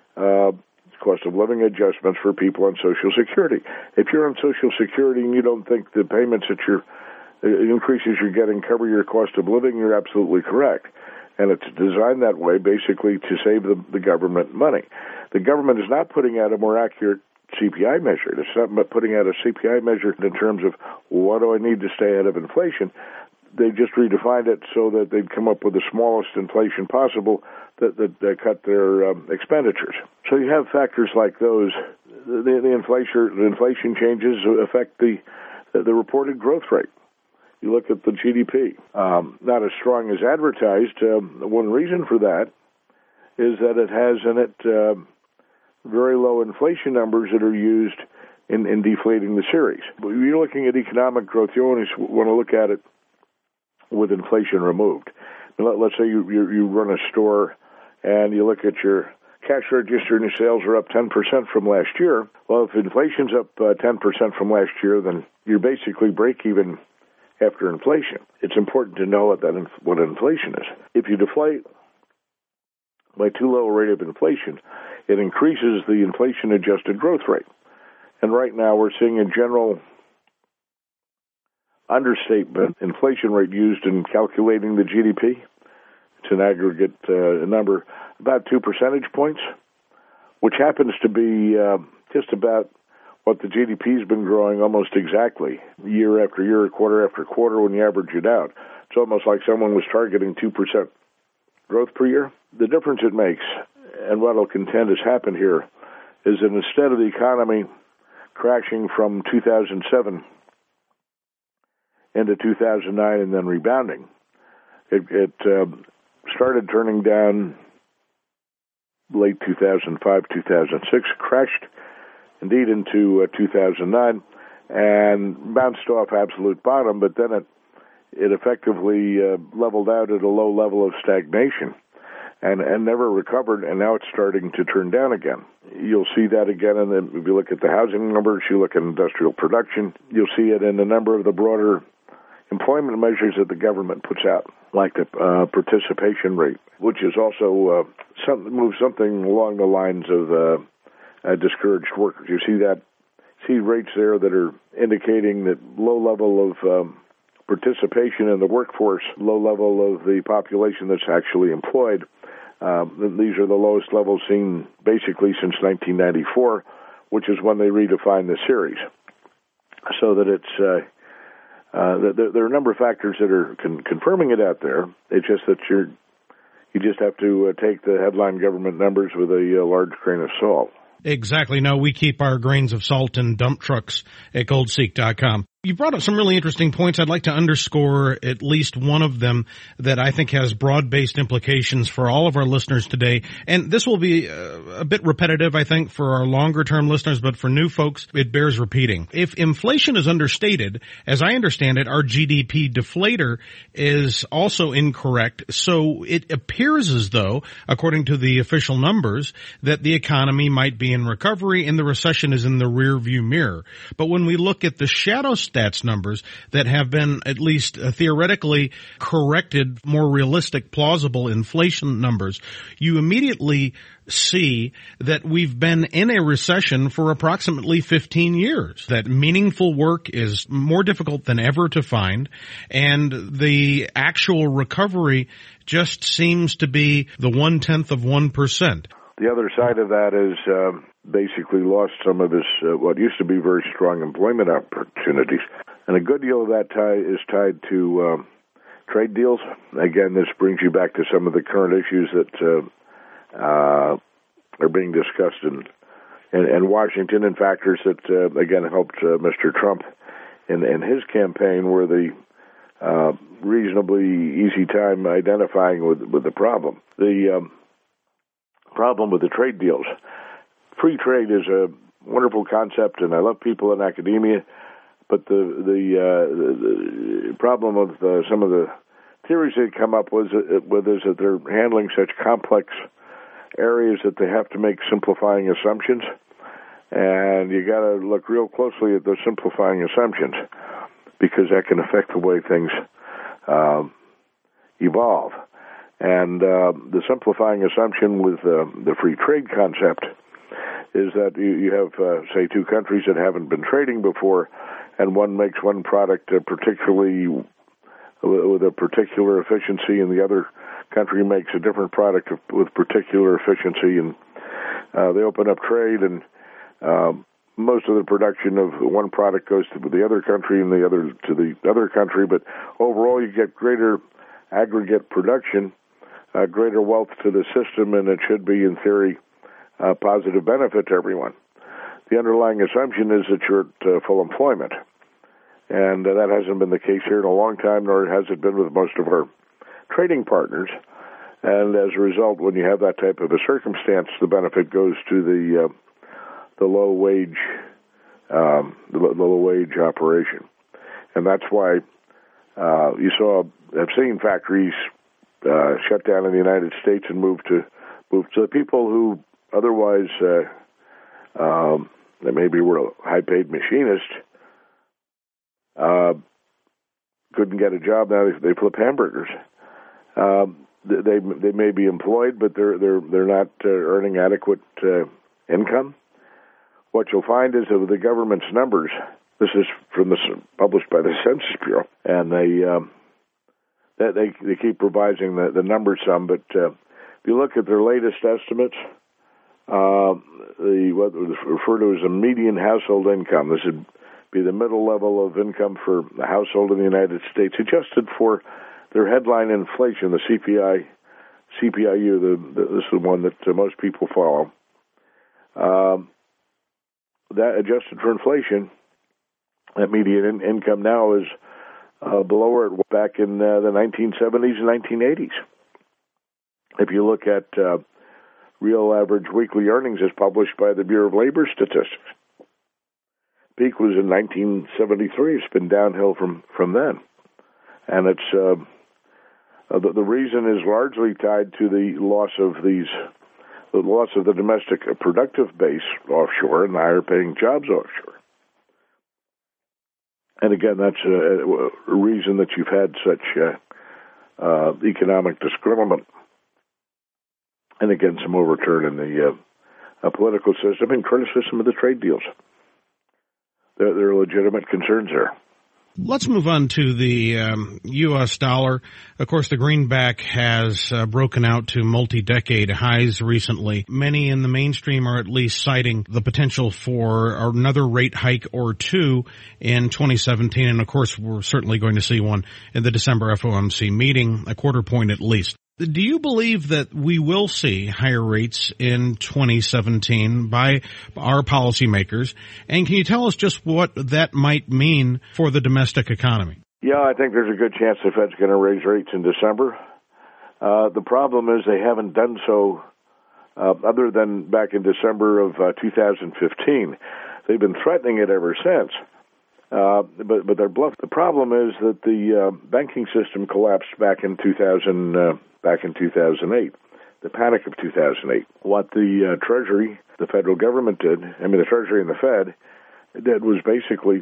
S5: cost of living adjustments for people on Social Security. If you're on Social Security and you don't think the payments that increases you're getting cover your cost of living, you're absolutely correct. And it's designed that way basically to save the government money. The government is not putting out a more accurate CPI measure. It's not putting out a CPI measure in terms of what do I need to stay ahead of inflation. They just redefined it so that they'd come up with the smallest inflation possible that cut their expenditures. So you have factors like those. The inflation changes affect the reported growth rate. You look at the GDP, not as strong as advertised. One reason for that is that it has in it very low inflation numbers that are used in deflating the series. But if you're looking at economic growth, you always want to look at it with inflation removed. Let's say you run a store and you look at your cash register and your sales are up 10% from last year. Well, if inflation's up 10% from last year, then you're basically break even after inflation. It's important to know what inflation is. If you deflate by too low a rate of inflation, it increases the inflation-adjusted growth rate. And right now we're seeing a general understatement inflation rate used in calculating the GDP. It's an aggregate number, about 2 percentage points, which happens to be just about what the GDP has been growing almost exactly year after year, quarter after quarter when you average it out. It's almost like someone was targeting 2% growth per year. The difference it makes, and what I'll contend has happened here, is that instead of the economy crashing from 2007 into 2009 and then rebounding, it started turning down late 2005, 2006, crashed indeed into 2009, and bounced off absolute bottom, but then it effectively leveled out at a low level of stagnation and never recovered, and now it's starting to turn down again. You'll see that again, and then if you look at the housing numbers, you look at industrial production, you'll see it in a number of the broader employment measures that the government puts out, like the participation rate, which is also something along the lines of discouraged workers. You see rates there that are indicating that low level of participation in the workforce, low level of the population that's actually employed. These are the lowest levels seen basically since 1994, which is when they redefine the series. So that it's there are a number of factors that are confirming it out there. It's just that you just have to take the headline government numbers with a large grain of salt.
S1: Exactly. No, we keep our grains of salt in dump trucks at goldseek.com. You brought up some really interesting points. I'd like to underscore at least one of them that I think has broad-based implications for all of our listeners today. And this will be a bit repetitive, I think, for our longer-term listeners, but for new folks, it bears repeating. If inflation is understated, as I understand it, our GDP deflator is also incorrect. So it appears as though, according to the official numbers, that the economy might be in recovery and the recession is in the rear-view mirror. But when we look at the shadow stats numbers that have been at least theoretically corrected, more realistic, plausible inflation numbers, you immediately see that we've been in a recession for approximately 15 years, that meaningful work is more difficult than ever to find, and the actual recovery just seems to be the 0.1%.
S5: The other side of that is basically lost some of his what used to be very strong employment opportunities, and a good deal of that is tied to trade deals. Again, this brings you back to some of the current issues that are being discussed in Washington, and factors that again helped Mr. Trump in his campaign, were the reasonably easy time identifying with the problem. The problem with the trade deals. Free trade is a wonderful concept, and I love people in academia, but the problem of some of the theories they come up with is that they're handling such complex areas that they have to make simplifying assumptions, and you got to look real closely at those simplifying assumptions, because that can affect the way things evolve. And the simplifying assumption with the free trade concept is that you have, say, two countries that haven't been trading before, and one makes one product particularly with a particular efficiency, and the other country makes a different product with particular efficiency, and they open up trade, and most of the production of one product goes to the other country and the other to the other country, but overall you get greater aggregate production, greater wealth to the system, and it should be, in theory, a positive benefit to everyone. The underlying assumption is that you're at full employment, and that hasn't been the case here in a long time, nor has it been with most of our trading partners. And as a result, when you have that type of a circumstance, the benefit goes to the low wage operation, and that's why you have seen factories shut down in the United States and move to the people who otherwise that maybe were high-paid machinists couldn't get a job. Now they flip hamburgers. They may be employed, but they're not earning adequate income. What you'll find is that with the government's numbers, this is published by the Census Bureau, and they keep revising the numbers some, but if you look at their latest estimates, what was referred to as a median household income, this would be the middle level of income for a household in the United States, adjusted for their headline inflation, the CPIU, this is the one that most people follow. That adjusted for inflation, that median income now is below where it was back in the 1970s and 1980s. If you look at real average weekly earnings as published by the Bureau of Labor Statistics, peak was in 1973. It's been downhill from then. And it's the reason is largely tied to the loss of the domestic productive base offshore and the higher paying jobs offshore. And again, that's a reason that you've had such economic disgruntlement, and again, some overturn in the political system and criticism of the trade deals. There are legitimate concerns there.
S1: Let's move on to the U.S. dollar. Of course, the greenback has broken out to multi-decade highs recently. Many in the mainstream are at least citing the potential for another rate hike or two in 2017. And, of course, we're certainly going to see one in the December FOMC meeting, a quarter point at least. Do you believe that we will see higher rates in 2017 by our policymakers? And can you tell us just what that might mean for the domestic economy?
S5: Yeah, I think there's a good chance the Fed's going to raise rates in December. The problem is they haven't done so other than back in December of 2015. They've been threatening it ever since. But they're bluff. The problem is that the banking system collapsed back in 2008, the panic of 2008. What the Treasury, the federal government did, the Treasury and the Fed did was basically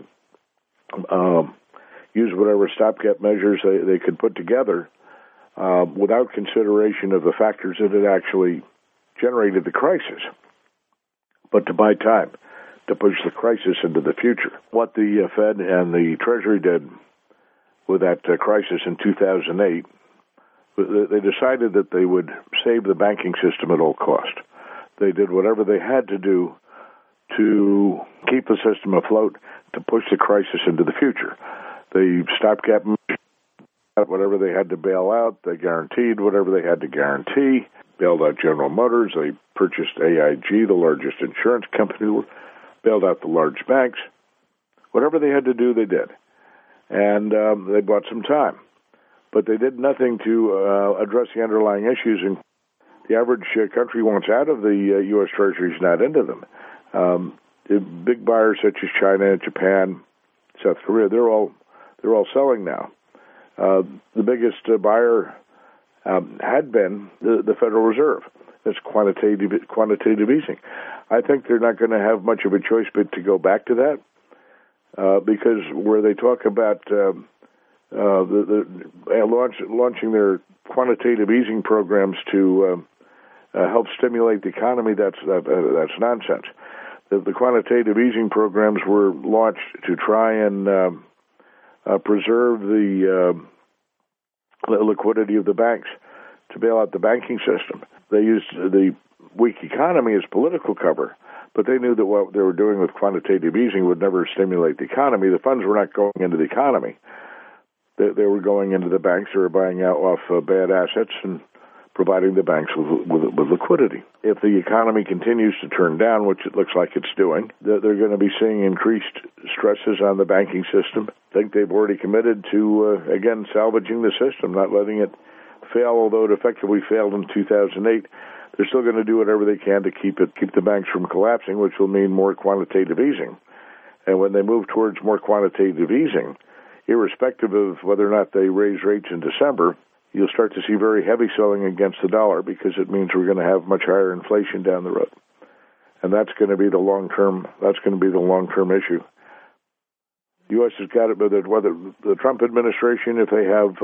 S5: use whatever stopgap measures they could put together without consideration of the factors that had actually generated the crisis, but to buy time, to push the crisis into the future. What the Fed and the Treasury did with that crisis in 2008, they decided that they would save the banking system at all cost. They did whatever they had to do to keep the system afloat, to push the crisis into the future. They stopgap whatever they had to bail out. They guaranteed whatever they had to guarantee. Bailed out General Motors. They purchased AIG, the largest insurance company. Bailed out the large banks. Whatever they had to do, they did. And they bought some time. But they did nothing to address the underlying issues. And the average country wants out of the U.S. Treasuries, not into them. The big buyers such as China, Japan, South Korea, they're all selling now. The biggest buyer had been the Federal Reserve. That's quantitative easing. I think they're not going to have much of a choice but to go back to that because where they talk about launching their quantitative easing programs to help stimulate the economy, that's nonsense. The quantitative easing programs were launched to try and preserve the liquidity of the banks, to bail out the banking system. They used the weak economy as political cover, but they knew that what they were doing with quantitative easing would never stimulate the economy. The funds were not going into the economy. They were going into the banks. They were buying out off bad assets and providing the banks with liquidity. If the economy continues to turn down, which it looks like it's doing, they're going to be seeing increased stresses on the banking system. I think they've already committed to, again, salvaging the system, not letting it fail, although it effectively failed in 2008. They're still going to do whatever they can to keep the banks from collapsing, which will mean more quantitative easing. And when they move towards more quantitative easing, irrespective of whether or not they raise rates in December, you'll start to see very heavy selling against the dollar because it means we're going to have much higher inflation down the road, and that's going to be the long-term. That's going to be the long-term issue. The U.S. has got it, whether the Trump administration, if they have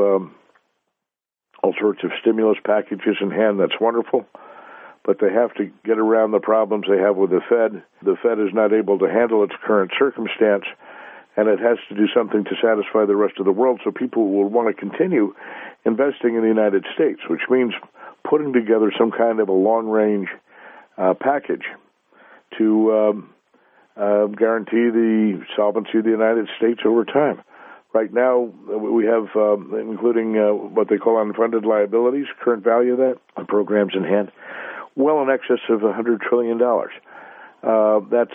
S5: all sorts of stimulus packages in hand, that's wonderful, but they have to get around the problems they have with the Fed. The Fed is not able to handle its current circumstance, and it has to do something to satisfy the rest of the world, so people will want to continue investing in the United States, which means putting together some kind of a long-range package to guarantee the solvency of the United States over time. Right now, we have, including what they call unfunded liabilities, current value of that, programs in hand, well in excess of $100 trillion. That's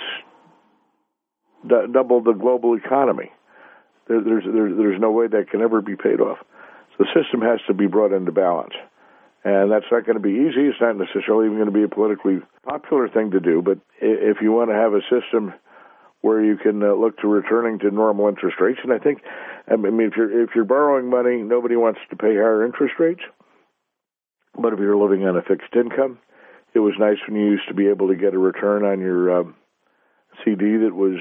S5: double the global economy. There's no way that can ever be paid off. So the system has to be brought into balance. And that's not going to be easy. It's not necessarily even going to be a politically popular thing to do. But if you want to have a system where you can look to returning to normal interest rates, and I think, if you're borrowing money, nobody wants to pay higher interest rates. But if you're living on a fixed income, it was nice when you used to be able to get a return on your CD that was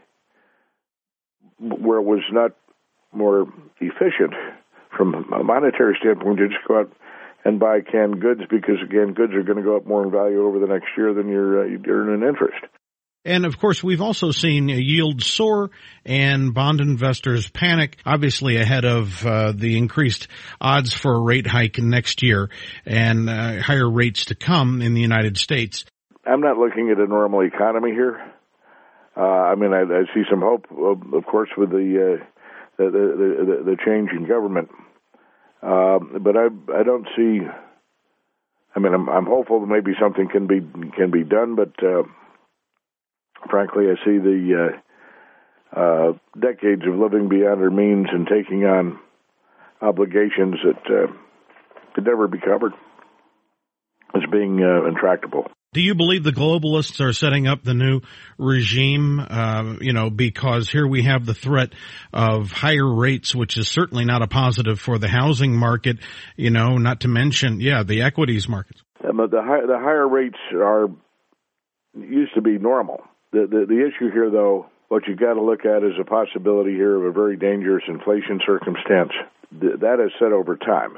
S5: where it was not more efficient from a monetary standpoint to just go out and buy canned goods because, again, goods are going to go up more in value over the next year than you earn in interest.
S1: And, of course, we've also seen yields soar and bond investors panic, obviously ahead of the increased odds for a rate hike next year and higher rates to come in the United States.
S5: I'm not looking at a normal economy here. I see some hope, of course, with the change in government. But I don't see. I'm hopeful that maybe something can be done, but frankly, I see the decades of living beyond our means and taking on obligations that could never be covered as being intractable.
S1: Do you believe the globalists are setting up the new regime, because here we have the threat of higher rates, which is certainly not a positive for the housing market, not to mention, the equities markets.
S5: But the higher rates used to be normal. The issue here, though, what you got to look at is a possibility here of a very dangerous inflation circumstance. That is set over time.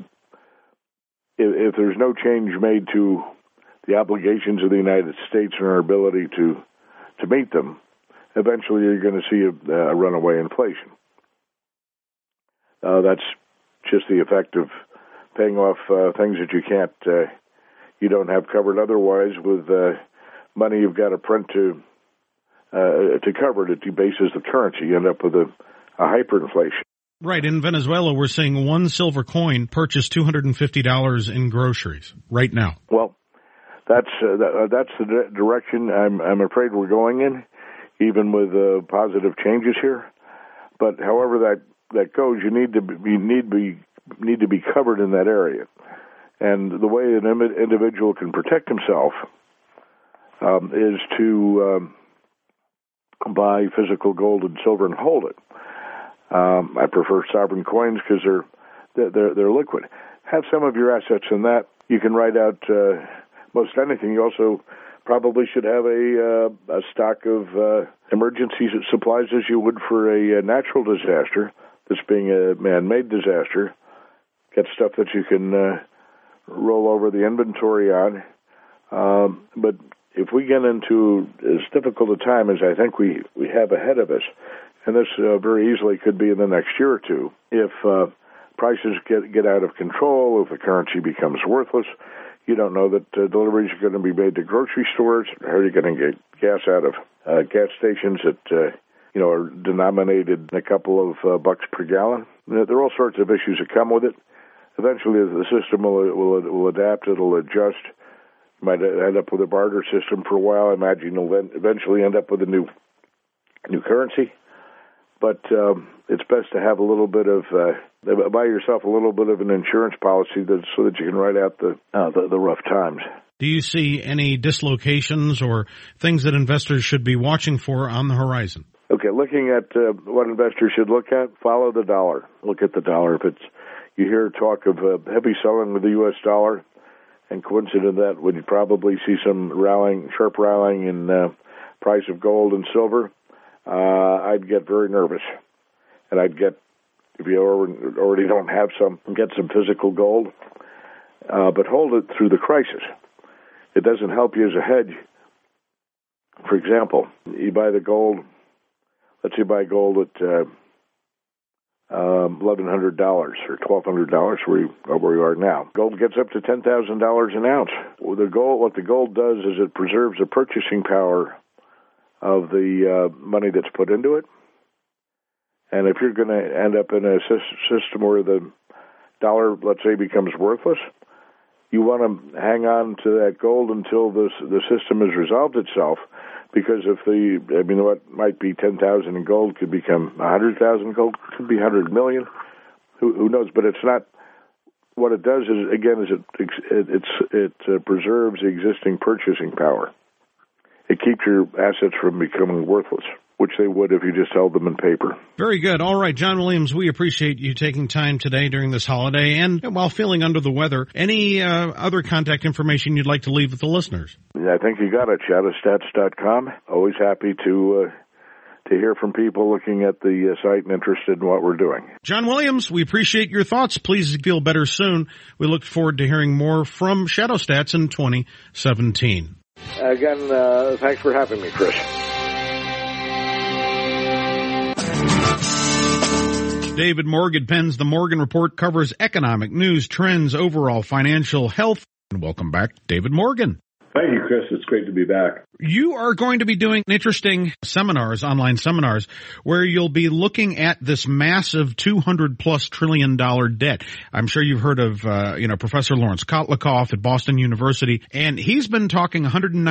S5: If there's no change made to the obligations of the United States and our ability to meet them, eventually you're going to see a runaway inflation. That's just the effect of paying off things that you don't have covered otherwise with money you've got to print to cover it. It debases the currency. You end up with a hyperinflation.
S1: Right. In Venezuela, we're seeing one silver coin purchase $250 in groceries right now.
S5: Well, that's the direction I'm afraid we're going in, even with positive changes here. But however that goes, you need to be covered in that area. And the way an individual can protect himself is to buy physical gold and silver and hold it. I prefer sovereign coins because they're liquid. Have some of your assets in that. You can write out most anything. You also probably should have a stock of emergency supplies as you would for a natural disaster. This being a man-made disaster, get stuff that you can roll over the inventory on. But if we get into as difficult a time as I think we have ahead of us, and this very easily could be in the next year or two, if prices get out of control, if the currency becomes worthless, you don't know that deliveries are going to be made to grocery stores. How are you going to get gas out of gas stations that are denominated in a couple of bucks per gallon? There are all sorts of issues that come with it. Eventually, the system will adapt. It'll adjust. You might end up with a barter system for a while. I imagine you'll eventually end up with a new currency. But it's best to have a little bit of buy yourself a little bit of an insurance policy so that you can ride out the rough times.
S1: Do you see any dislocations or things that investors should be watching for on the horizon?
S5: Okay, looking at what investors should look at, follow the dollar. Look at the dollar. If you hear talk of heavy selling with the U.S. dollar, and coincident that would probably see some sharp rallying in price of gold and silver, I'd get very nervous. And I'd get, if you already don't have some, get some physical gold, but hold it through the crisis. It doesn't help you as a hedge. For example, you buy the gold, let's say you buy gold at $1,100 or $1,200 where you are now. Gold gets up to $10,000 an ounce. What the gold does is it preserves the purchasing power of the money that's put into it. And if you're going to end up in a system where the dollar, let's say, becomes worthless, you want to hang on to that gold until the system has resolved itself. Because if what might be 10,000 in gold could become 100,000 gold, could be 100 million. Who knows? But it's not. What it does is it preserves the existing purchasing power. It keeps your assets from becoming worthless, which they would if you just held them in paper.
S1: Very good. All right, John Williams, we appreciate you taking time today during this holiday. And while feeling under the weather, any other contact information you'd like to leave with the listeners?
S5: Yeah, I think you got it, shadowstats.com. Always happy to hear from people looking at the site and interested in what we're doing.
S1: John Williams, we appreciate your thoughts. Please feel better soon. We look forward to hearing more from Shadow Stats in 2017.
S5: Again, thanks for having me, Chris.
S1: David Morgan pens the Morgan Report, covers economic news, trends, overall financial health. And welcome back, David Morgan.
S6: Thank you, Chris. It's great to be back.
S1: You are going to be doing interesting seminars, online seminars, where you'll be looking at this massive $200+ trillion debt. I'm sure you've heard of, Professor Lawrence Kotlikoff at Boston University, and he's been talking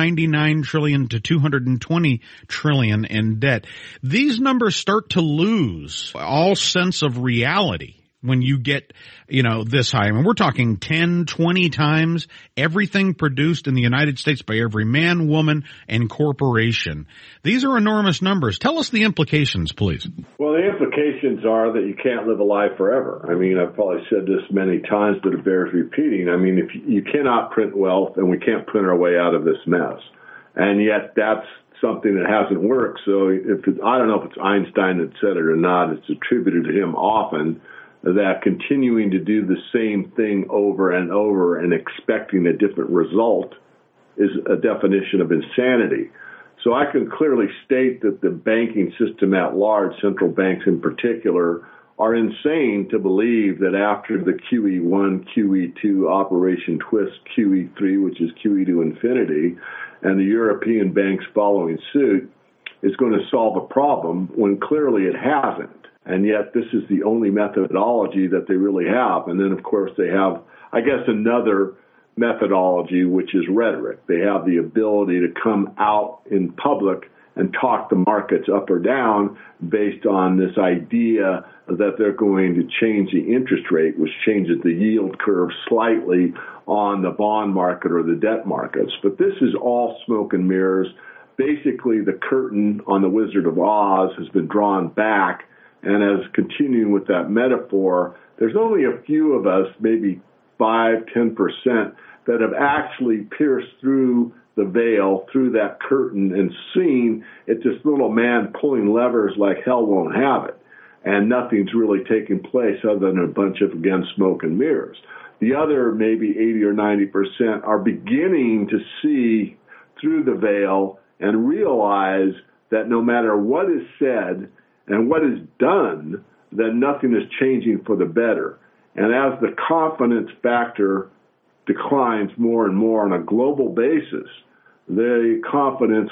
S1: 199 trillion to 220 trillion in debt. These numbers start to lose all sense of reality when you get, this high. I mean, we're talking 10, 20 times everything produced in the United States by every man, woman, and corporation. These are enormous numbers. Tell us the implications, please.
S6: Well, the implications are that you can't live a life forever. I mean, I've probably said this many times, but it bears repeating. I mean, if you cannot print wealth, and we can't print our way out of this mess. And yet that's something that hasn't worked. So I don't know if it's Einstein that said it or not. It's attributed to him often, that continuing to do the same thing over and over and expecting a different result is a definition of insanity. So I can clearly state that the banking system at large, central banks in particular, are insane to believe that after the QE1, QE2, Operation Twist, QE3, which is QE to infinity, and the European banks following suit, is going to solve a problem when clearly it hasn't. And yet this is the only methodology that they really have. And then, of course, they have, I guess, another methodology, which is rhetoric. They have the ability to come out in public and talk the markets up or down based on this idea that they're going to change the interest rate, which changes the yield curve slightly on the bond market or the debt markets. But this is all smoke and mirrors. Basically, the curtain on the Wizard of Oz has been drawn back. And as continuing with that metaphor, there's only a few of us, maybe 5-10%, that have actually pierced through the veil, through that curtain, and seen it's this little man pulling levers like hell won't have it. And nothing's really taking place other than a bunch of, again, smoke and mirrors. The other maybe 80 or 90% are beginning to see through the veil and realize that no matter what is said and what is done, that nothing is changing for the better. And as the confidence factor declines more and more on a global basis, the confidence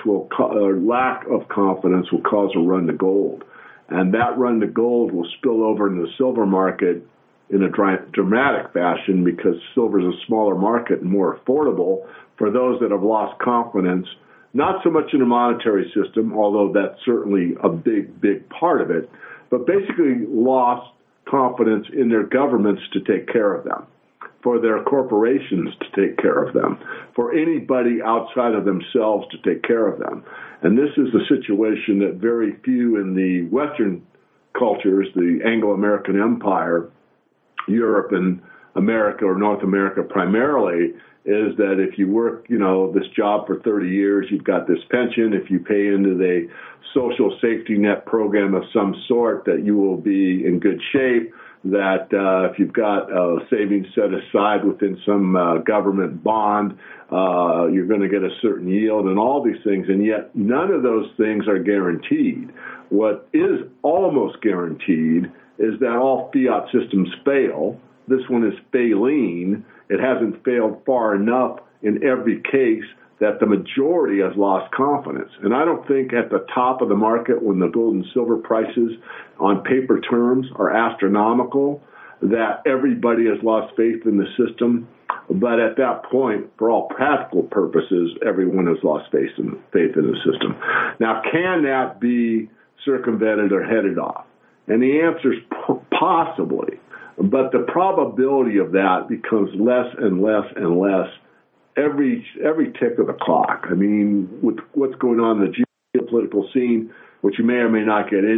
S6: lack of confidence will cause a run to gold. And that run to gold will spill over into the silver market in a dramatic fashion, because silver is a smaller market and more affordable for those that have lost confidence. Not so much in the monetary system, although that's certainly a big, big part of it, but basically lost confidence in their governments to take care of them, for their corporations to take care of them, for anybody outside of themselves to take care of them. And this is a situation that very few in the Western cultures, the Anglo-American Empire, Europe and America, or North America primarily, is that if you work, this job for 30 years, you've got this pension. If you pay into the social safety net program of some sort, that you will be in good shape, that if you've got a savings set aside within some government bond, you're going to get a certain yield and all these things. And yet none of those things are guaranteed. What is almost guaranteed is that all fiat systems fail. This one is failing. It hasn't failed far enough in every case that the majority has lost confidence. And I don't think at the top of the market, when the gold and silver prices on paper terms are astronomical, that everybody has lost faith in the system. But at that point, for all practical purposes, everyone has lost faith in the system. Now, can that be circumvented or headed off? And the answer is possibly. But the probability of that becomes less and less and less every tick of the clock. I mean, with what's going on in the geopolitical scene, which you may or may not get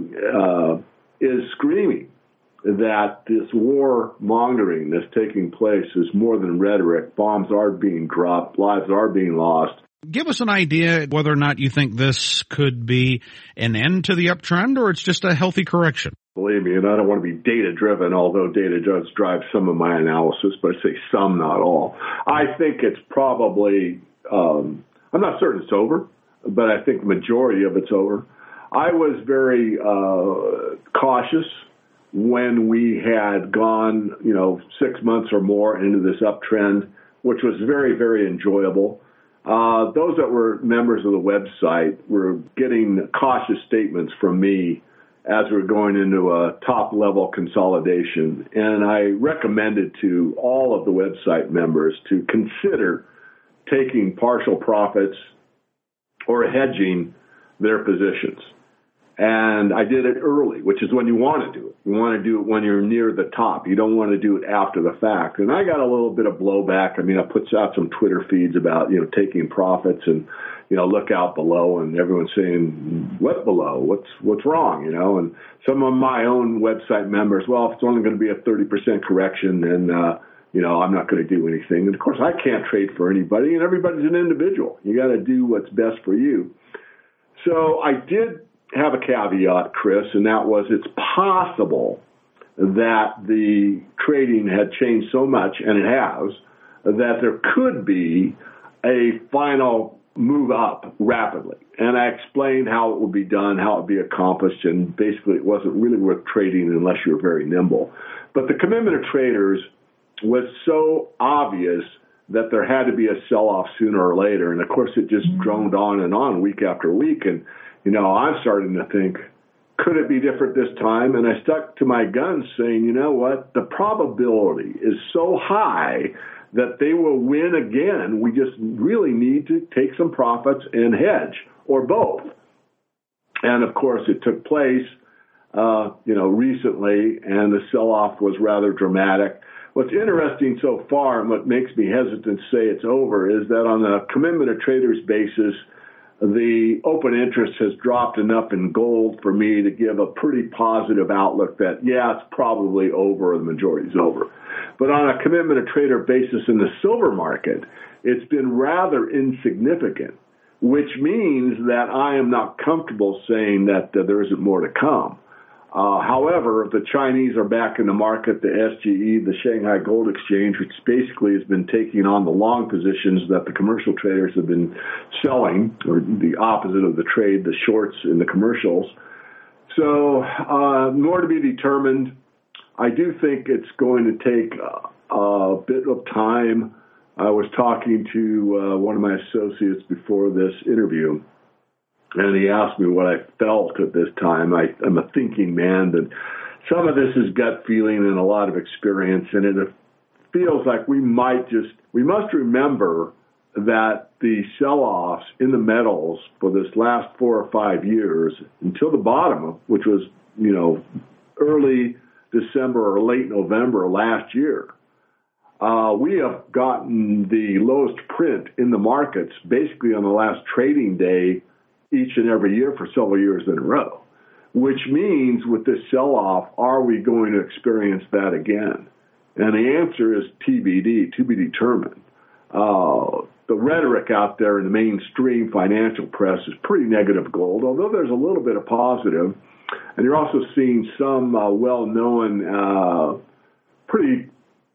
S6: into, is screaming that this war mongering that's taking place is more than rhetoric. Bombs are being dropped, lives are being lost.
S1: Give us an idea whether or not you think this could be an end to the uptrend, or it's just a healthy correction.
S6: Believe me, and I don't want to be data-driven, although data does drive some of my analysis, but I say some, not all. I think it's probably I'm not certain it's over, but I think the majority of it's over. I was very cautious when we had gone, 6 months or more into this uptrend, which was very, very enjoyable. Those that were members of the website were getting cautious statements from me as we're going into a top-level consolidation. And I recommended to all of the website members to consider taking partial profits or hedging their positions. And I did it early, which is when you want to do it. You want to do it when you're near the top. You don't want to do it after the fact. And I got a little bit of blowback. I mean, I put out some Twitter feeds about, taking profits and, look out below, and everyone's saying, what below? What's wrong? And some of my own website members, well, if it's only going to be a 30% correction, then, I'm not going to do anything. And of course, I can't trade for anybody, and everybody's an individual. You got to do what's best for you. So I did have a caveat, Chris, and that was it's possible that the trading had changed so much, and it has, that there could be a final move up rapidly. And I explained how it would be done, how it would be accomplished, and basically it wasn't really worth trading unless you were very nimble. But the commitment of traders was so obvious that there had to be a sell-off sooner or later. And, of course, it just droned on week after week. And, I'm starting to think, could it be different this time? And I stuck to my guns saying, you know what, the probability is so high that they will win again. We just really need to take some profits and hedge, or both. And, of course, it took place, recently, and the sell-off was rather dramatic. What's interesting so far, and what makes me hesitant to say it's over, is that on a commitment of traders basis, the open interest has dropped enough in gold for me to give a pretty positive outlook that, it's probably over, or the majority's over. But on a commitment of trader basis in the silver market, it's been rather insignificant, which means that I am not comfortable saying that there isn't more to come. However, the Chinese are back in the market, the SGE, the Shanghai Gold Exchange, which basically has been taking on the long positions that the commercial traders have been selling, or the opposite of the trade, the shorts in the commercials. So, more to be determined. I do think it's going to take a bit of time. I was talking to one of my associates before this interview, and he asked me what I felt at this time. I'm a thinking man, but some of this is gut feeling and a lot of experience, and it feels like we must remember that the sell-offs in the metals for this last 4 or 5 years, until the bottom, which was, early December or late November last year, we have gotten the lowest print in the markets basically on the last trading day each and every year for several years in a row, which means with this sell-off, are we going to experience that again? And the answer is TBD, to be determined. The rhetoric out there in the mainstream financial press is pretty negative gold, although there's a little bit of positive. And you're also seeing some well-known, pretty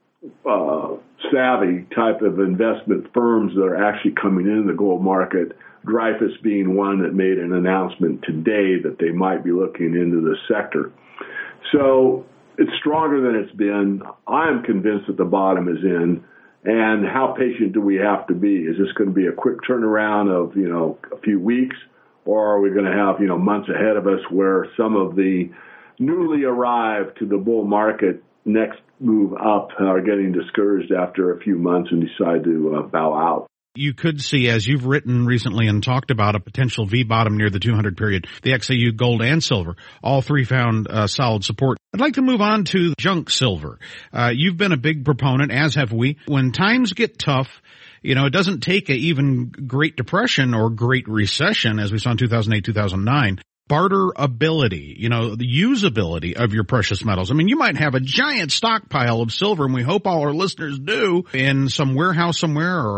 S6: savvy type of investment firms that are actually coming into the gold market, Dreyfus being one that made an announcement today that they might be looking into the sector. So it's stronger than it's been. I am convinced that the bottom is in. And how patient do we have to be? Is this going to be a quick turnaround of, a few weeks? Or are we going to have, months ahead of us where some of the newly arrived to the bull market next move up are getting discouraged after a few months and decide to bow out?
S1: You could see, as you've written recently and talked about, a potential V-bottom near the 200 period. The XAU gold and silver, all three found solid support. I'd like to move on to junk silver. You've been a big proponent, as have we. When times get tough, it doesn't take a even Great Depression or Great Recession, as we saw in 2008, 2009. Barterability, the usability of your precious metals. I mean, you might have a giant stockpile of silver, and we hope all our listeners do, in some warehouse somewhere, or,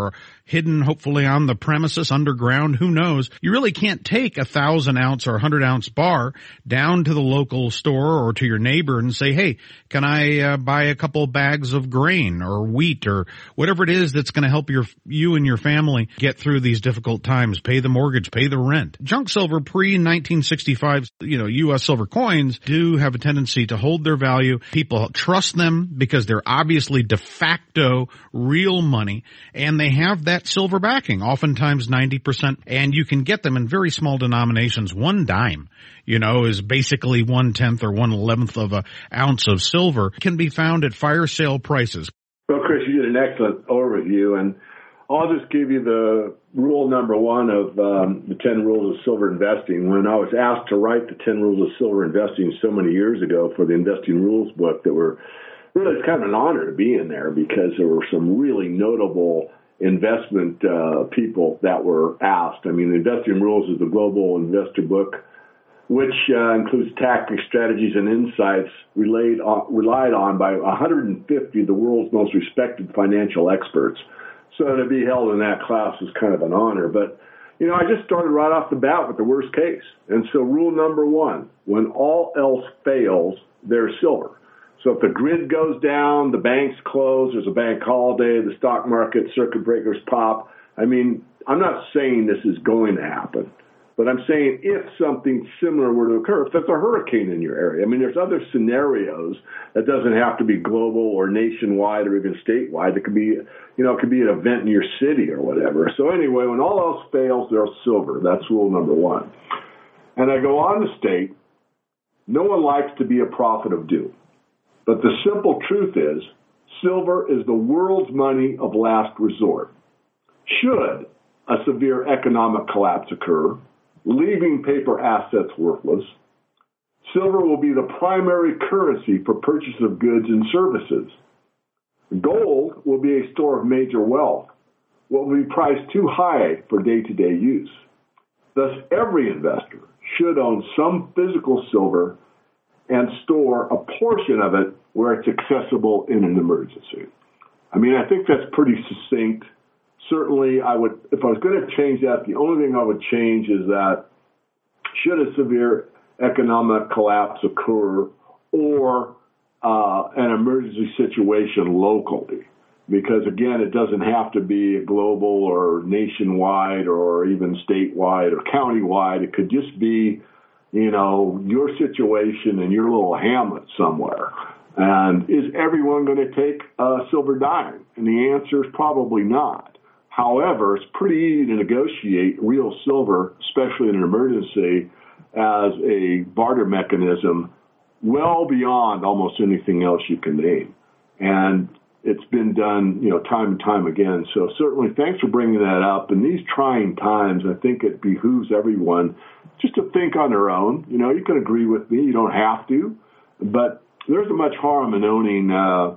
S1: hidden hopefully on the premises underground. Who knows? You really can't take 1,000-ounce or 100-ounce bar down to the local store or to your neighbor and say, hey, can I buy a couple bags of grain or wheat or whatever it is that's going to help you and your family get through these difficult times, pay the mortgage, pay the rent. Junk silver pre-1965, U.S. silver coins do have a tendency to hold their value. People trust them because they're obviously de facto real money, and they have that silver backing, oftentimes 90%, and you can get them in very small denominations. 1 dime, is basically 1/10 or 1/11 of an ounce of silver, can be found at fire sale prices.
S6: Well, Chris, you did an excellent overview, and I'll just give you the rule number 1 of the 10 rules of silver investing. When I was asked to write the 10 rules of silver investing so many years ago for the Investing Rules book, that were really, it's kind of an honor to be in there because there were some really notable investment people that were asked. I mean, the Investing Rules is the global investor book, which includes tactics, strategies, and insights relied on by 150 of the world's most respected financial experts. So to be held in that class is kind of an honor. But, I just started right off the bat with the worst case. And so rule number 1, when all else fails, there's silver. So if the grid goes down, the banks close, there's a bank holiday, the stock market, circuit breakers pop. I mean, I'm not saying this is going to happen, but I'm saying if something similar were to occur, if there's a hurricane in your area, I mean, there's other scenarios that doesn't have to be global or nationwide or even statewide. It could be, it could be an event in your city or whatever. So anyway, when all else fails, there's silver. That's rule number 1. And I go on to state, no one likes to be a prophet of doom. But the simple truth is, silver is the world's money of last resort. Should a severe economic collapse occur, leaving paper assets worthless, silver will be the primary currency for purchase of goods and services. Gold will be a store of major wealth, what will be priced too high for day-to-day use. Thus, every investor should own some physical silver and store a portion of it where it's accessible in an emergency. I mean, I think that's pretty succinct. Certainly, if I was going to change that, the only thing I would change is that should a severe economic collapse occur or an emergency situation locally, because, again, it doesn't have to be a global or nationwide or even statewide or countywide. It could just be, your situation in your little hamlet somewhere. And is everyone going to take a silver dime? And the answer is probably not. However, it's pretty easy to negotiate real silver, especially in an emergency, as a barter mechanism well beyond almost anything else you can name. And it's been done, time and time again. So certainly thanks for bringing that up. In these trying times, I think it behooves everyone just to think on their own. You can agree with me. You don't have to. But there's much harm in owning,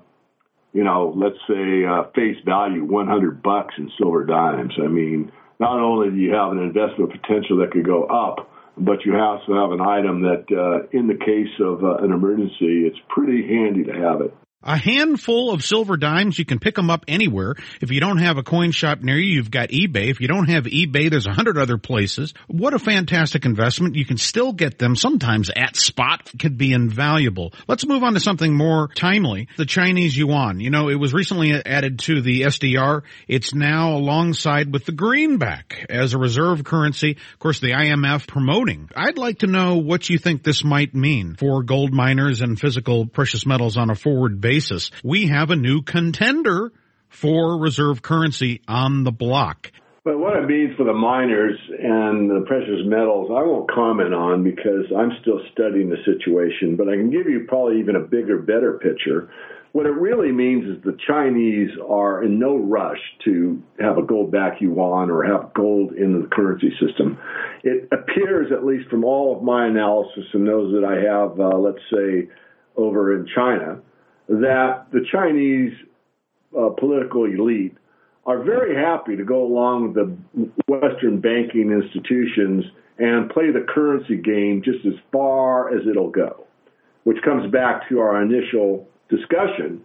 S6: let's say face value $100 in silver dimes. I mean, not only do you have an investment potential that could go up, but you also have an item that, in the case of an emergency, it's pretty handy to have it.
S1: A handful of silver dimes, you can pick them up anywhere. If you don't have a coin shop near you, you've got eBay. If you don't have eBay, there's 100 other places. What a fantastic investment. You can still get them sometimes at spot. Could be invaluable. Let's move on to something more timely. The Chinese yuan. It was recently added to the SDR. It's now alongside with the greenback as a reserve currency. Of course, the IMF promoting. I'd like to know what you think this might mean for gold miners and physical precious metals on a forward basis. We have a new contender for reserve currency on the block.
S6: But what it means for the miners and the precious metals, I won't comment on because I'm still studying the situation, but I can give you probably even a bigger, better picture. What it really means is the Chinese are in no rush to have a gold-backed yuan or have gold in the currency system. It appears, at least from all of my analysis and those that I have, let's say, over in China, that the Chinese political elite are very happy to go along with the Western banking institutions and play the currency game just as far as it'll go, which comes back to our initial discussion,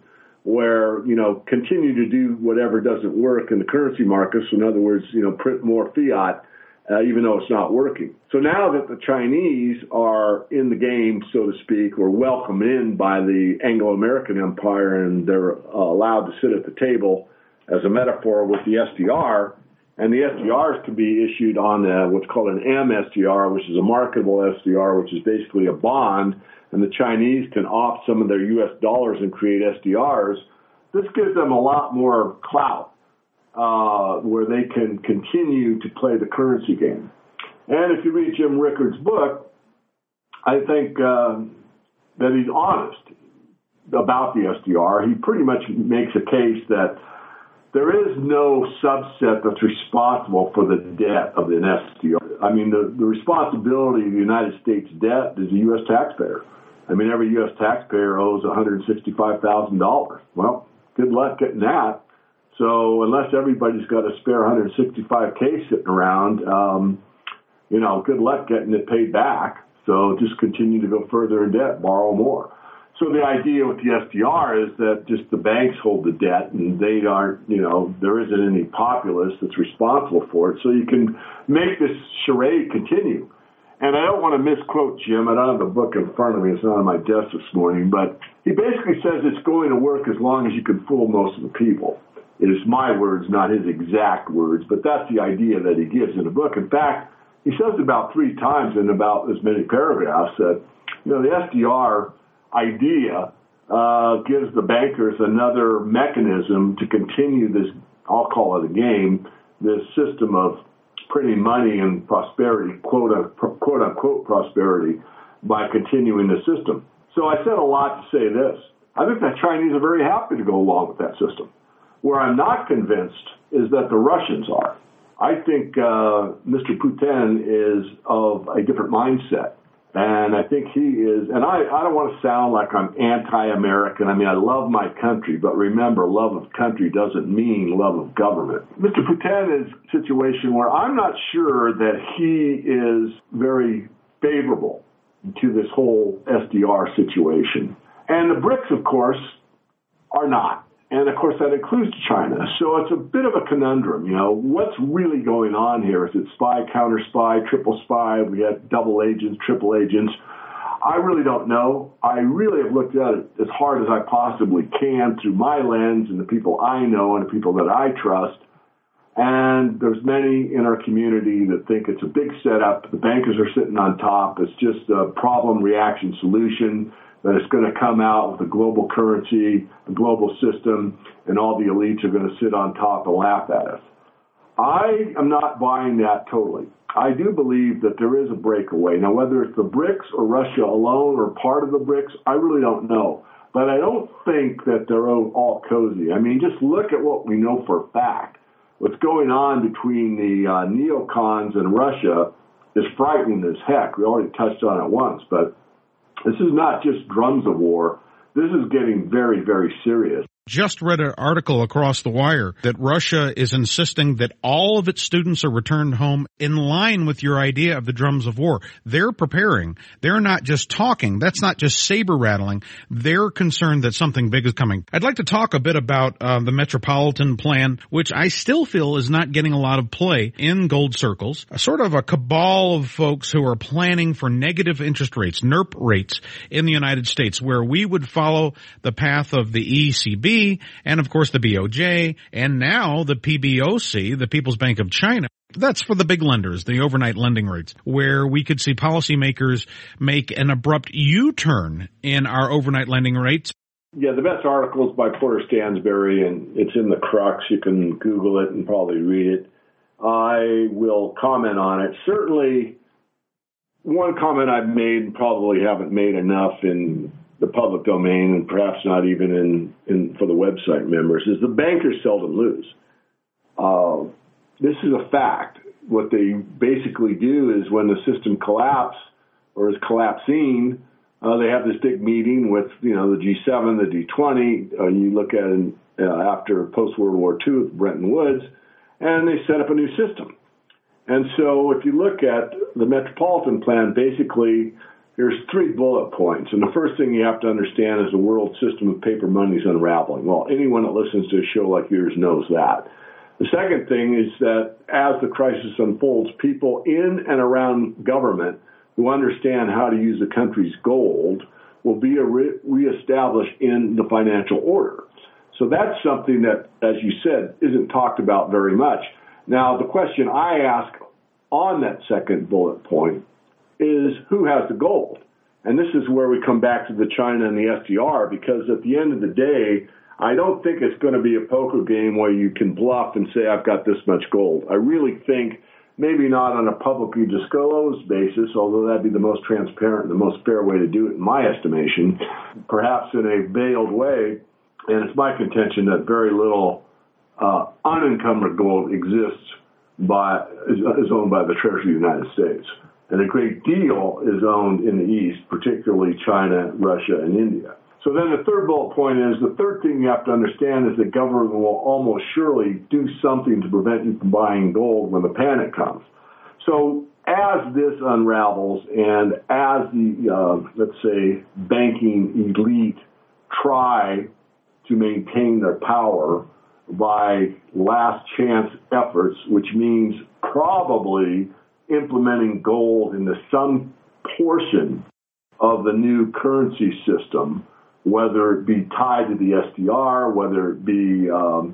S6: where, continue to do whatever doesn't work in the currency markets. In other words, print more fiat, even though it's not working. So now that the Chinese are in the game, so to speak, or welcomed in by the Anglo-American Empire, and they're allowed to sit at the table, as a metaphor, with the SDR, and the SDRs can be issued on what's called an MSDR, which is a marketable SDR, which is basically a bond, and the Chinese can opt some of their U.S. dollars and create SDRs. This gives them a lot more clout, where they can continue to play the currency game. And if you read Jim Rickards' book, I think that he's honest about the SDR. He pretty much makes a case that there is no subset that's responsible for the debt of an SDR. I mean, the responsibility of the United States debt is the U.S. taxpayer. I mean, every U.S. taxpayer owes $165,000. Well, good luck getting that. So unless everybody's got a spare $165K sitting around, good luck getting it paid back. So just continue to go further in debt, borrow more. So the idea with the SDR is that just the banks hold the debt, and they aren't, there isn't any populace that's responsible for it. So you can make this charade continue. And I don't want to misquote Jim. I don't have the book in front of me. It's not on my desk this morning. But he basically says it's going to work as long as you can fool most of the people. It is my words, not his exact words. But that's the idea that he gives in the book. In fact, he says about 3 times in about as many paragraphs that, the SDR idea gives the bankers another mechanism to continue this, I'll call it a game, this system of printing money and prosperity, quote unquote prosperity, by continuing the system. So I said a lot to say this. I think the Chinese are very happy to go along with that system. Where I'm not convinced is that the Russians are. I think Mr. Putin is of a different mindset. And I think he is, and I don't want to sound like I'm anti-American. I mean, I love my country, but remember, love of country doesn't mean love of government. Mr. Putin is a situation where I'm not sure that he is very favorable to this whole SDR situation. And the BRICS, of course, are not. And, of course, that includes China. So it's a bit of a conundrum, What's really going on here? Is it spy, counter spy, triple spy? We have double agents, triple agents. I really don't know. I really have looked at it as hard as I possibly can through my lens and the people I know and the people that I trust. And there's many in our community that think it's a big setup. The bankers are sitting on top. It's just a problem, reaction, solution. That it's going to come out with a global currency, a global system, and all the elites are going to sit on top and laugh at us. I am not buying that totally. I do believe that there is a breakaway. Now, whether it's the BRICS or Russia alone or part of the BRICS, I really don't know. But I don't think that they're all cozy. I mean, just look at what we know for a fact. What's going on between the neocons and Russia is frightening as heck. We already touched on it once, but this is not just drums of war. This is getting very, very serious.
S1: Just read an article across the wire that Russia is insisting that all of its students are returned home in line with your idea of the drums of war. They're preparing. They're not just talking. That's not just saber rattling. They're concerned that something big is coming. I'd like to talk a bit about the Metropolitan Plan, which I still feel is not getting a lot of play in gold circles. Sort of a cabal of folks who are planning for negative interest rates, NERP rates, in the United States, where we would follow the path of the ECB, and of course the BOJ, and now the PBOC, the People's Bank of China. That's for the big lenders, the overnight lending rates, where we could see policymakers make an abrupt U-turn in our overnight lending rates.
S6: Yeah, the best article is by Porter Stansberry, and it's in the Crux. You can Google it and probably read it. I will comment on it. Certainly, one comment I've made and probably haven't made enough in the public domain, and perhaps not even in for the website members, is the bankers seldom lose. This is a fact. What they basically do is when the system collapses or is collapsing, they have this big meeting with the G7, the G20. You look at it after post-World War II with Bretton Woods, and they set up a new system. And so if you look at the Metropolitan Plan, basically Here's 3 bullet points. And the first thing you have to understand is the world system of paper money is unraveling. Well, anyone that listens to a show like yours knows that. The second thing is that as the crisis unfolds, people in and around government who understand how to use the country's gold will be reestablished in the financial order. So that's something that, as you said, isn't talked about very much. Now, the question I ask on that second bullet point is who has the gold? And this is where we come back to the China and the SDR, because at the end of the day, I don't think it's going to be a poker game where you can bluff and say, I've got this much gold. I really think maybe not on a publicly disclosed basis, although that'd be the most transparent and the most fair way to do it in my estimation, perhaps in a veiled way. And it's my contention that very little unencumbered gold exists is owned by the Treasury of the United States. And a great deal is owned in the East, particularly China, Russia, and India. So then the third bullet point is, the third thing you have to understand is that government will almost surely do something to prevent you from buying gold when the panic comes. So as this unravels and as the, let's say, banking elite try to maintain their power by last chance efforts, which means probably implementing gold into some portion of the new currency system, whether it be tied to the SDR, whether it be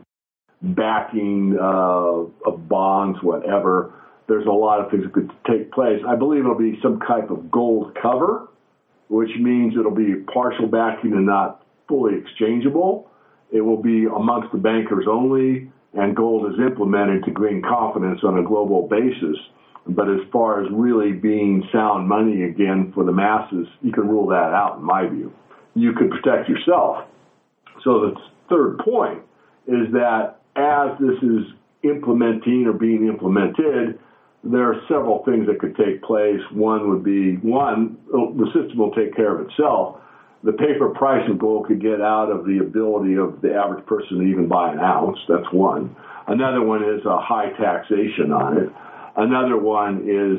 S6: backing of bonds, whatever. There's a lot of things that could take place. I believe it'll be some type of gold cover, which means it'll be partial backing and not fully exchangeable. It will be amongst the bankers only, and gold is implemented to gain confidence on a global basis. But as far as really being sound money again for the masses, you can rule that out, in my view. You could protect yourself. So the third point is that as this is implementing or being implemented, there are several things that could take place. One would be, the system will take care of itself. The paper price of gold could get out of the ability of the average person to even buy an ounce. That's one. Another one is a high taxation on it. Another one is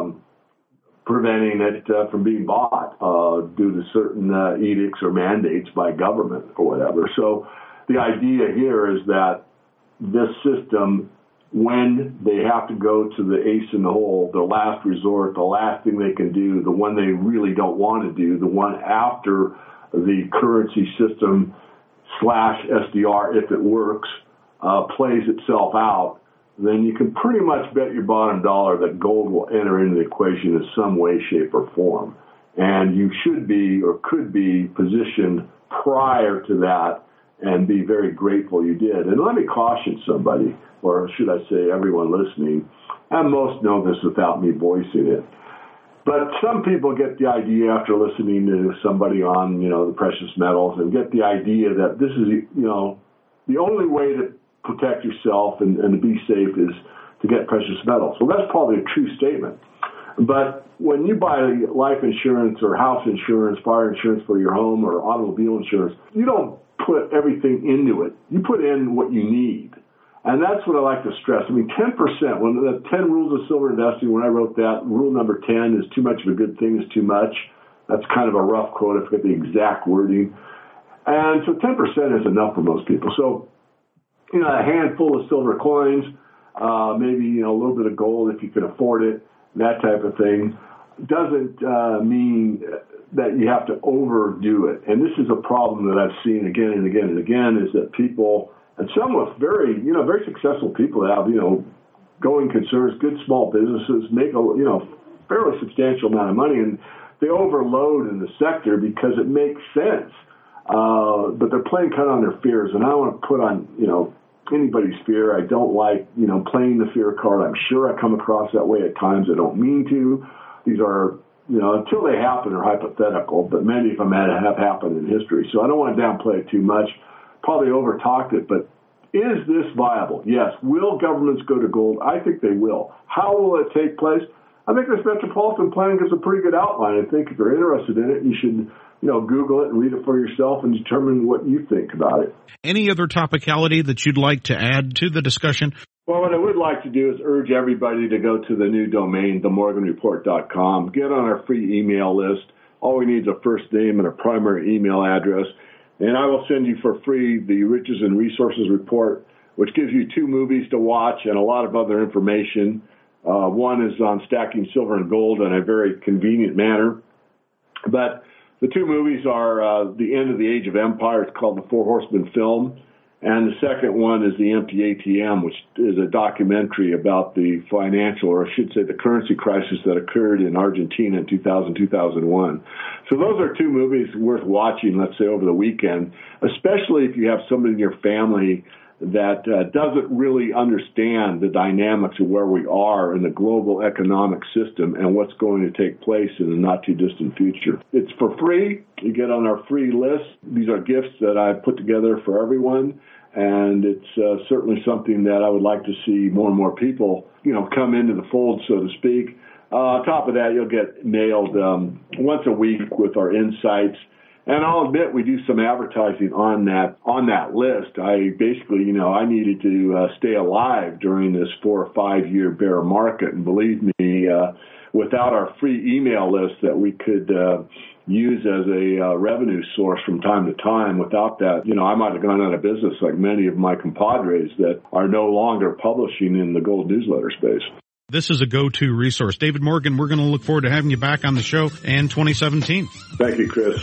S6: preventing it from being bought due to certain edicts or mandates by government or whatever. So the idea here is that this system, when they have to go to the ace in the hole, the last resort, the last thing they can do, the one they really don't want to do, the one after the currency system / SDR, if it works, plays itself out, then you can pretty much bet your bottom dollar that gold will enter into the equation in some way, shape, or form. And you should be or could be positioned prior to that and be very grateful you did. And let me caution somebody, or should I say everyone listening, and most know this without me voicing it, but some people get the idea after listening to somebody on, the precious metals, and get the idea that this is, the only way to protect yourself and to be safe is to get precious metals. Well, that's probably a true statement. But when you buy life insurance or house insurance, fire insurance for your home or automobile insurance, you don't put everything into it. You put in what you need. And that's what I like to stress. 10%, when the 10 rules of silver investing, when I wrote that, rule number 10 is too much of a good thing is too much. That's kind of a rough quote. I forget the exact wording. And so 10% is enough for most people. So, a handful of silver coins, maybe, a little bit of gold if you can afford it, that type of thing, doesn't mean that you have to overdo it. And this is a problem that I've seen again and again and again, is that people, and some with very successful people have, going concerns, good small businesses, make a, fairly substantial amount of money, and they overload in the sector because it makes sense. But they're playing kind of on their fears, and I don't want to put on, anybody's fear. I don't like, playing the fear card. I'm sure I come across that way at times. I don't mean to. These are, until they happen, are hypothetical, but many of them have happened in history. So I don't want to downplay it too much. Probably over-talked it, but is this viable? Yes. Will governments go to gold? I think they will. How will it take place? I think this metropolitan plan gives a pretty good outline. I think if you're interested in it, you should Google it and read it for yourself and determine what you think about it.
S1: Any other topicality that you'd like to add to the discussion?
S6: Well, what I would like to do is urge everybody to go to the new domain, themorganreport.com, get on our free email list. All we need is a first name and a primary email address. And I will send you for free the Riches and Resources Report, which gives you 2 movies to watch and a lot of other information. One is on stacking silver and gold in a very convenient manner. But the 2 movies are The End of the Age of Empire. It's called The Four Horsemen Film. And the second one is The Empty ATM, which is a documentary about the financial, or I should say the currency crisis that occurred in Argentina in 2000-2001. So those are 2 movies worth watching, let's say, over the weekend, especially if you have somebody in your family that doesn't really understand the dynamics of where we are in the global economic system and what's going to take place in the not-too-distant future. It's for free. You get on our free list. These are gifts that I've put together for everyone, and it's certainly something that I would like to see more and more people, come into the fold, so to speak. On top of that, you'll get mailed once a week with our insights. And I'll admit we do some advertising on that list. I basically, I needed to stay alive during this 4 or 5 year bear market. And believe me, without our free email list that we could use as a revenue source from time to time, without that, I might have gone out of business like many of my compadres that are no longer publishing in the gold newsletter space.
S1: This is a go-to resource. David Morgan, we're going to look forward to having you back on the show in 2017.
S6: Thank you, Chris.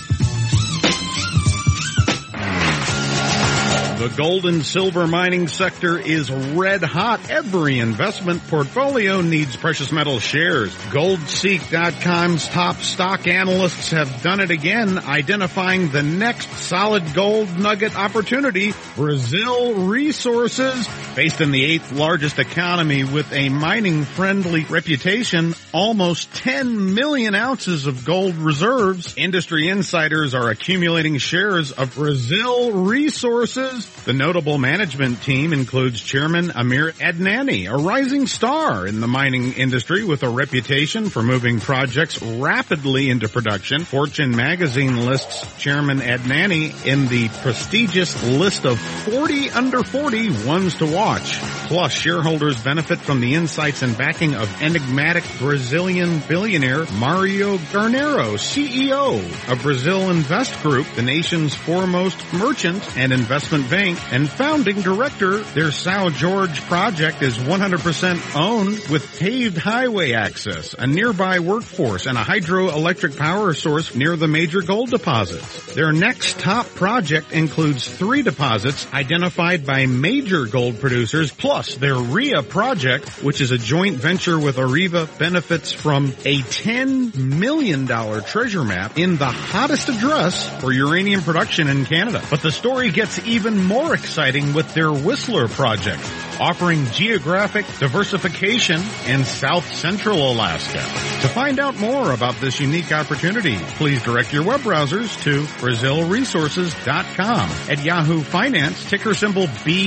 S1: The gold and silver mining sector is red hot. Every investment portfolio needs precious metal shares. GoldSeek.com's top stock analysts have done it again, identifying the next solid gold nugget opportunity, Brazil Resources. Based in the 8th largest economy with a mining-friendly reputation, almost 10 million ounces of gold reserves. Industry insiders are accumulating shares of Brazil Resources. The notable management team includes Chairman Amir Adnani, a rising star in the mining industry with a reputation for moving projects rapidly into production. Fortune magazine lists Chairman Adnani in the prestigious list of 40 under 40 ones to watch. Plus, shareholders benefit from the insights and backing of enigmatic Brazilian billionaire Mario Garnero, CEO of Brazil Invest Group, the nation's foremost merchant and investment bank and founding director. Their São Jorge project is 100% owned with paved highway access, a nearby workforce, and a hydroelectric power source near the major gold deposits. Their next top project includes 3 deposits identified by major gold producers, plus their RIA project, which is a joint venture with Areva, benefits from a $10 million treasure map in the hottest address for uranium production in Canada. But the story gets even more exciting with their Whistler project, offering geographic diversification in South Central Alaska. To find out more about this unique opportunity, please direct your web browsers to BrazilResources.com. At Yahoo Finance, ticker symbol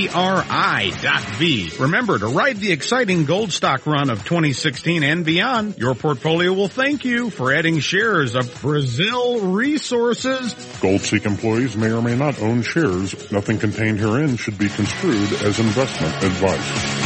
S1: BRI.V. Remember to ride the exciting gold stock run of 2016 and beyond. Your portfolio will thank you for adding shares of Brazil Resources.
S3: GoldSeek employees may or may not own shares. Nothing contained herein should be construed as investment advice.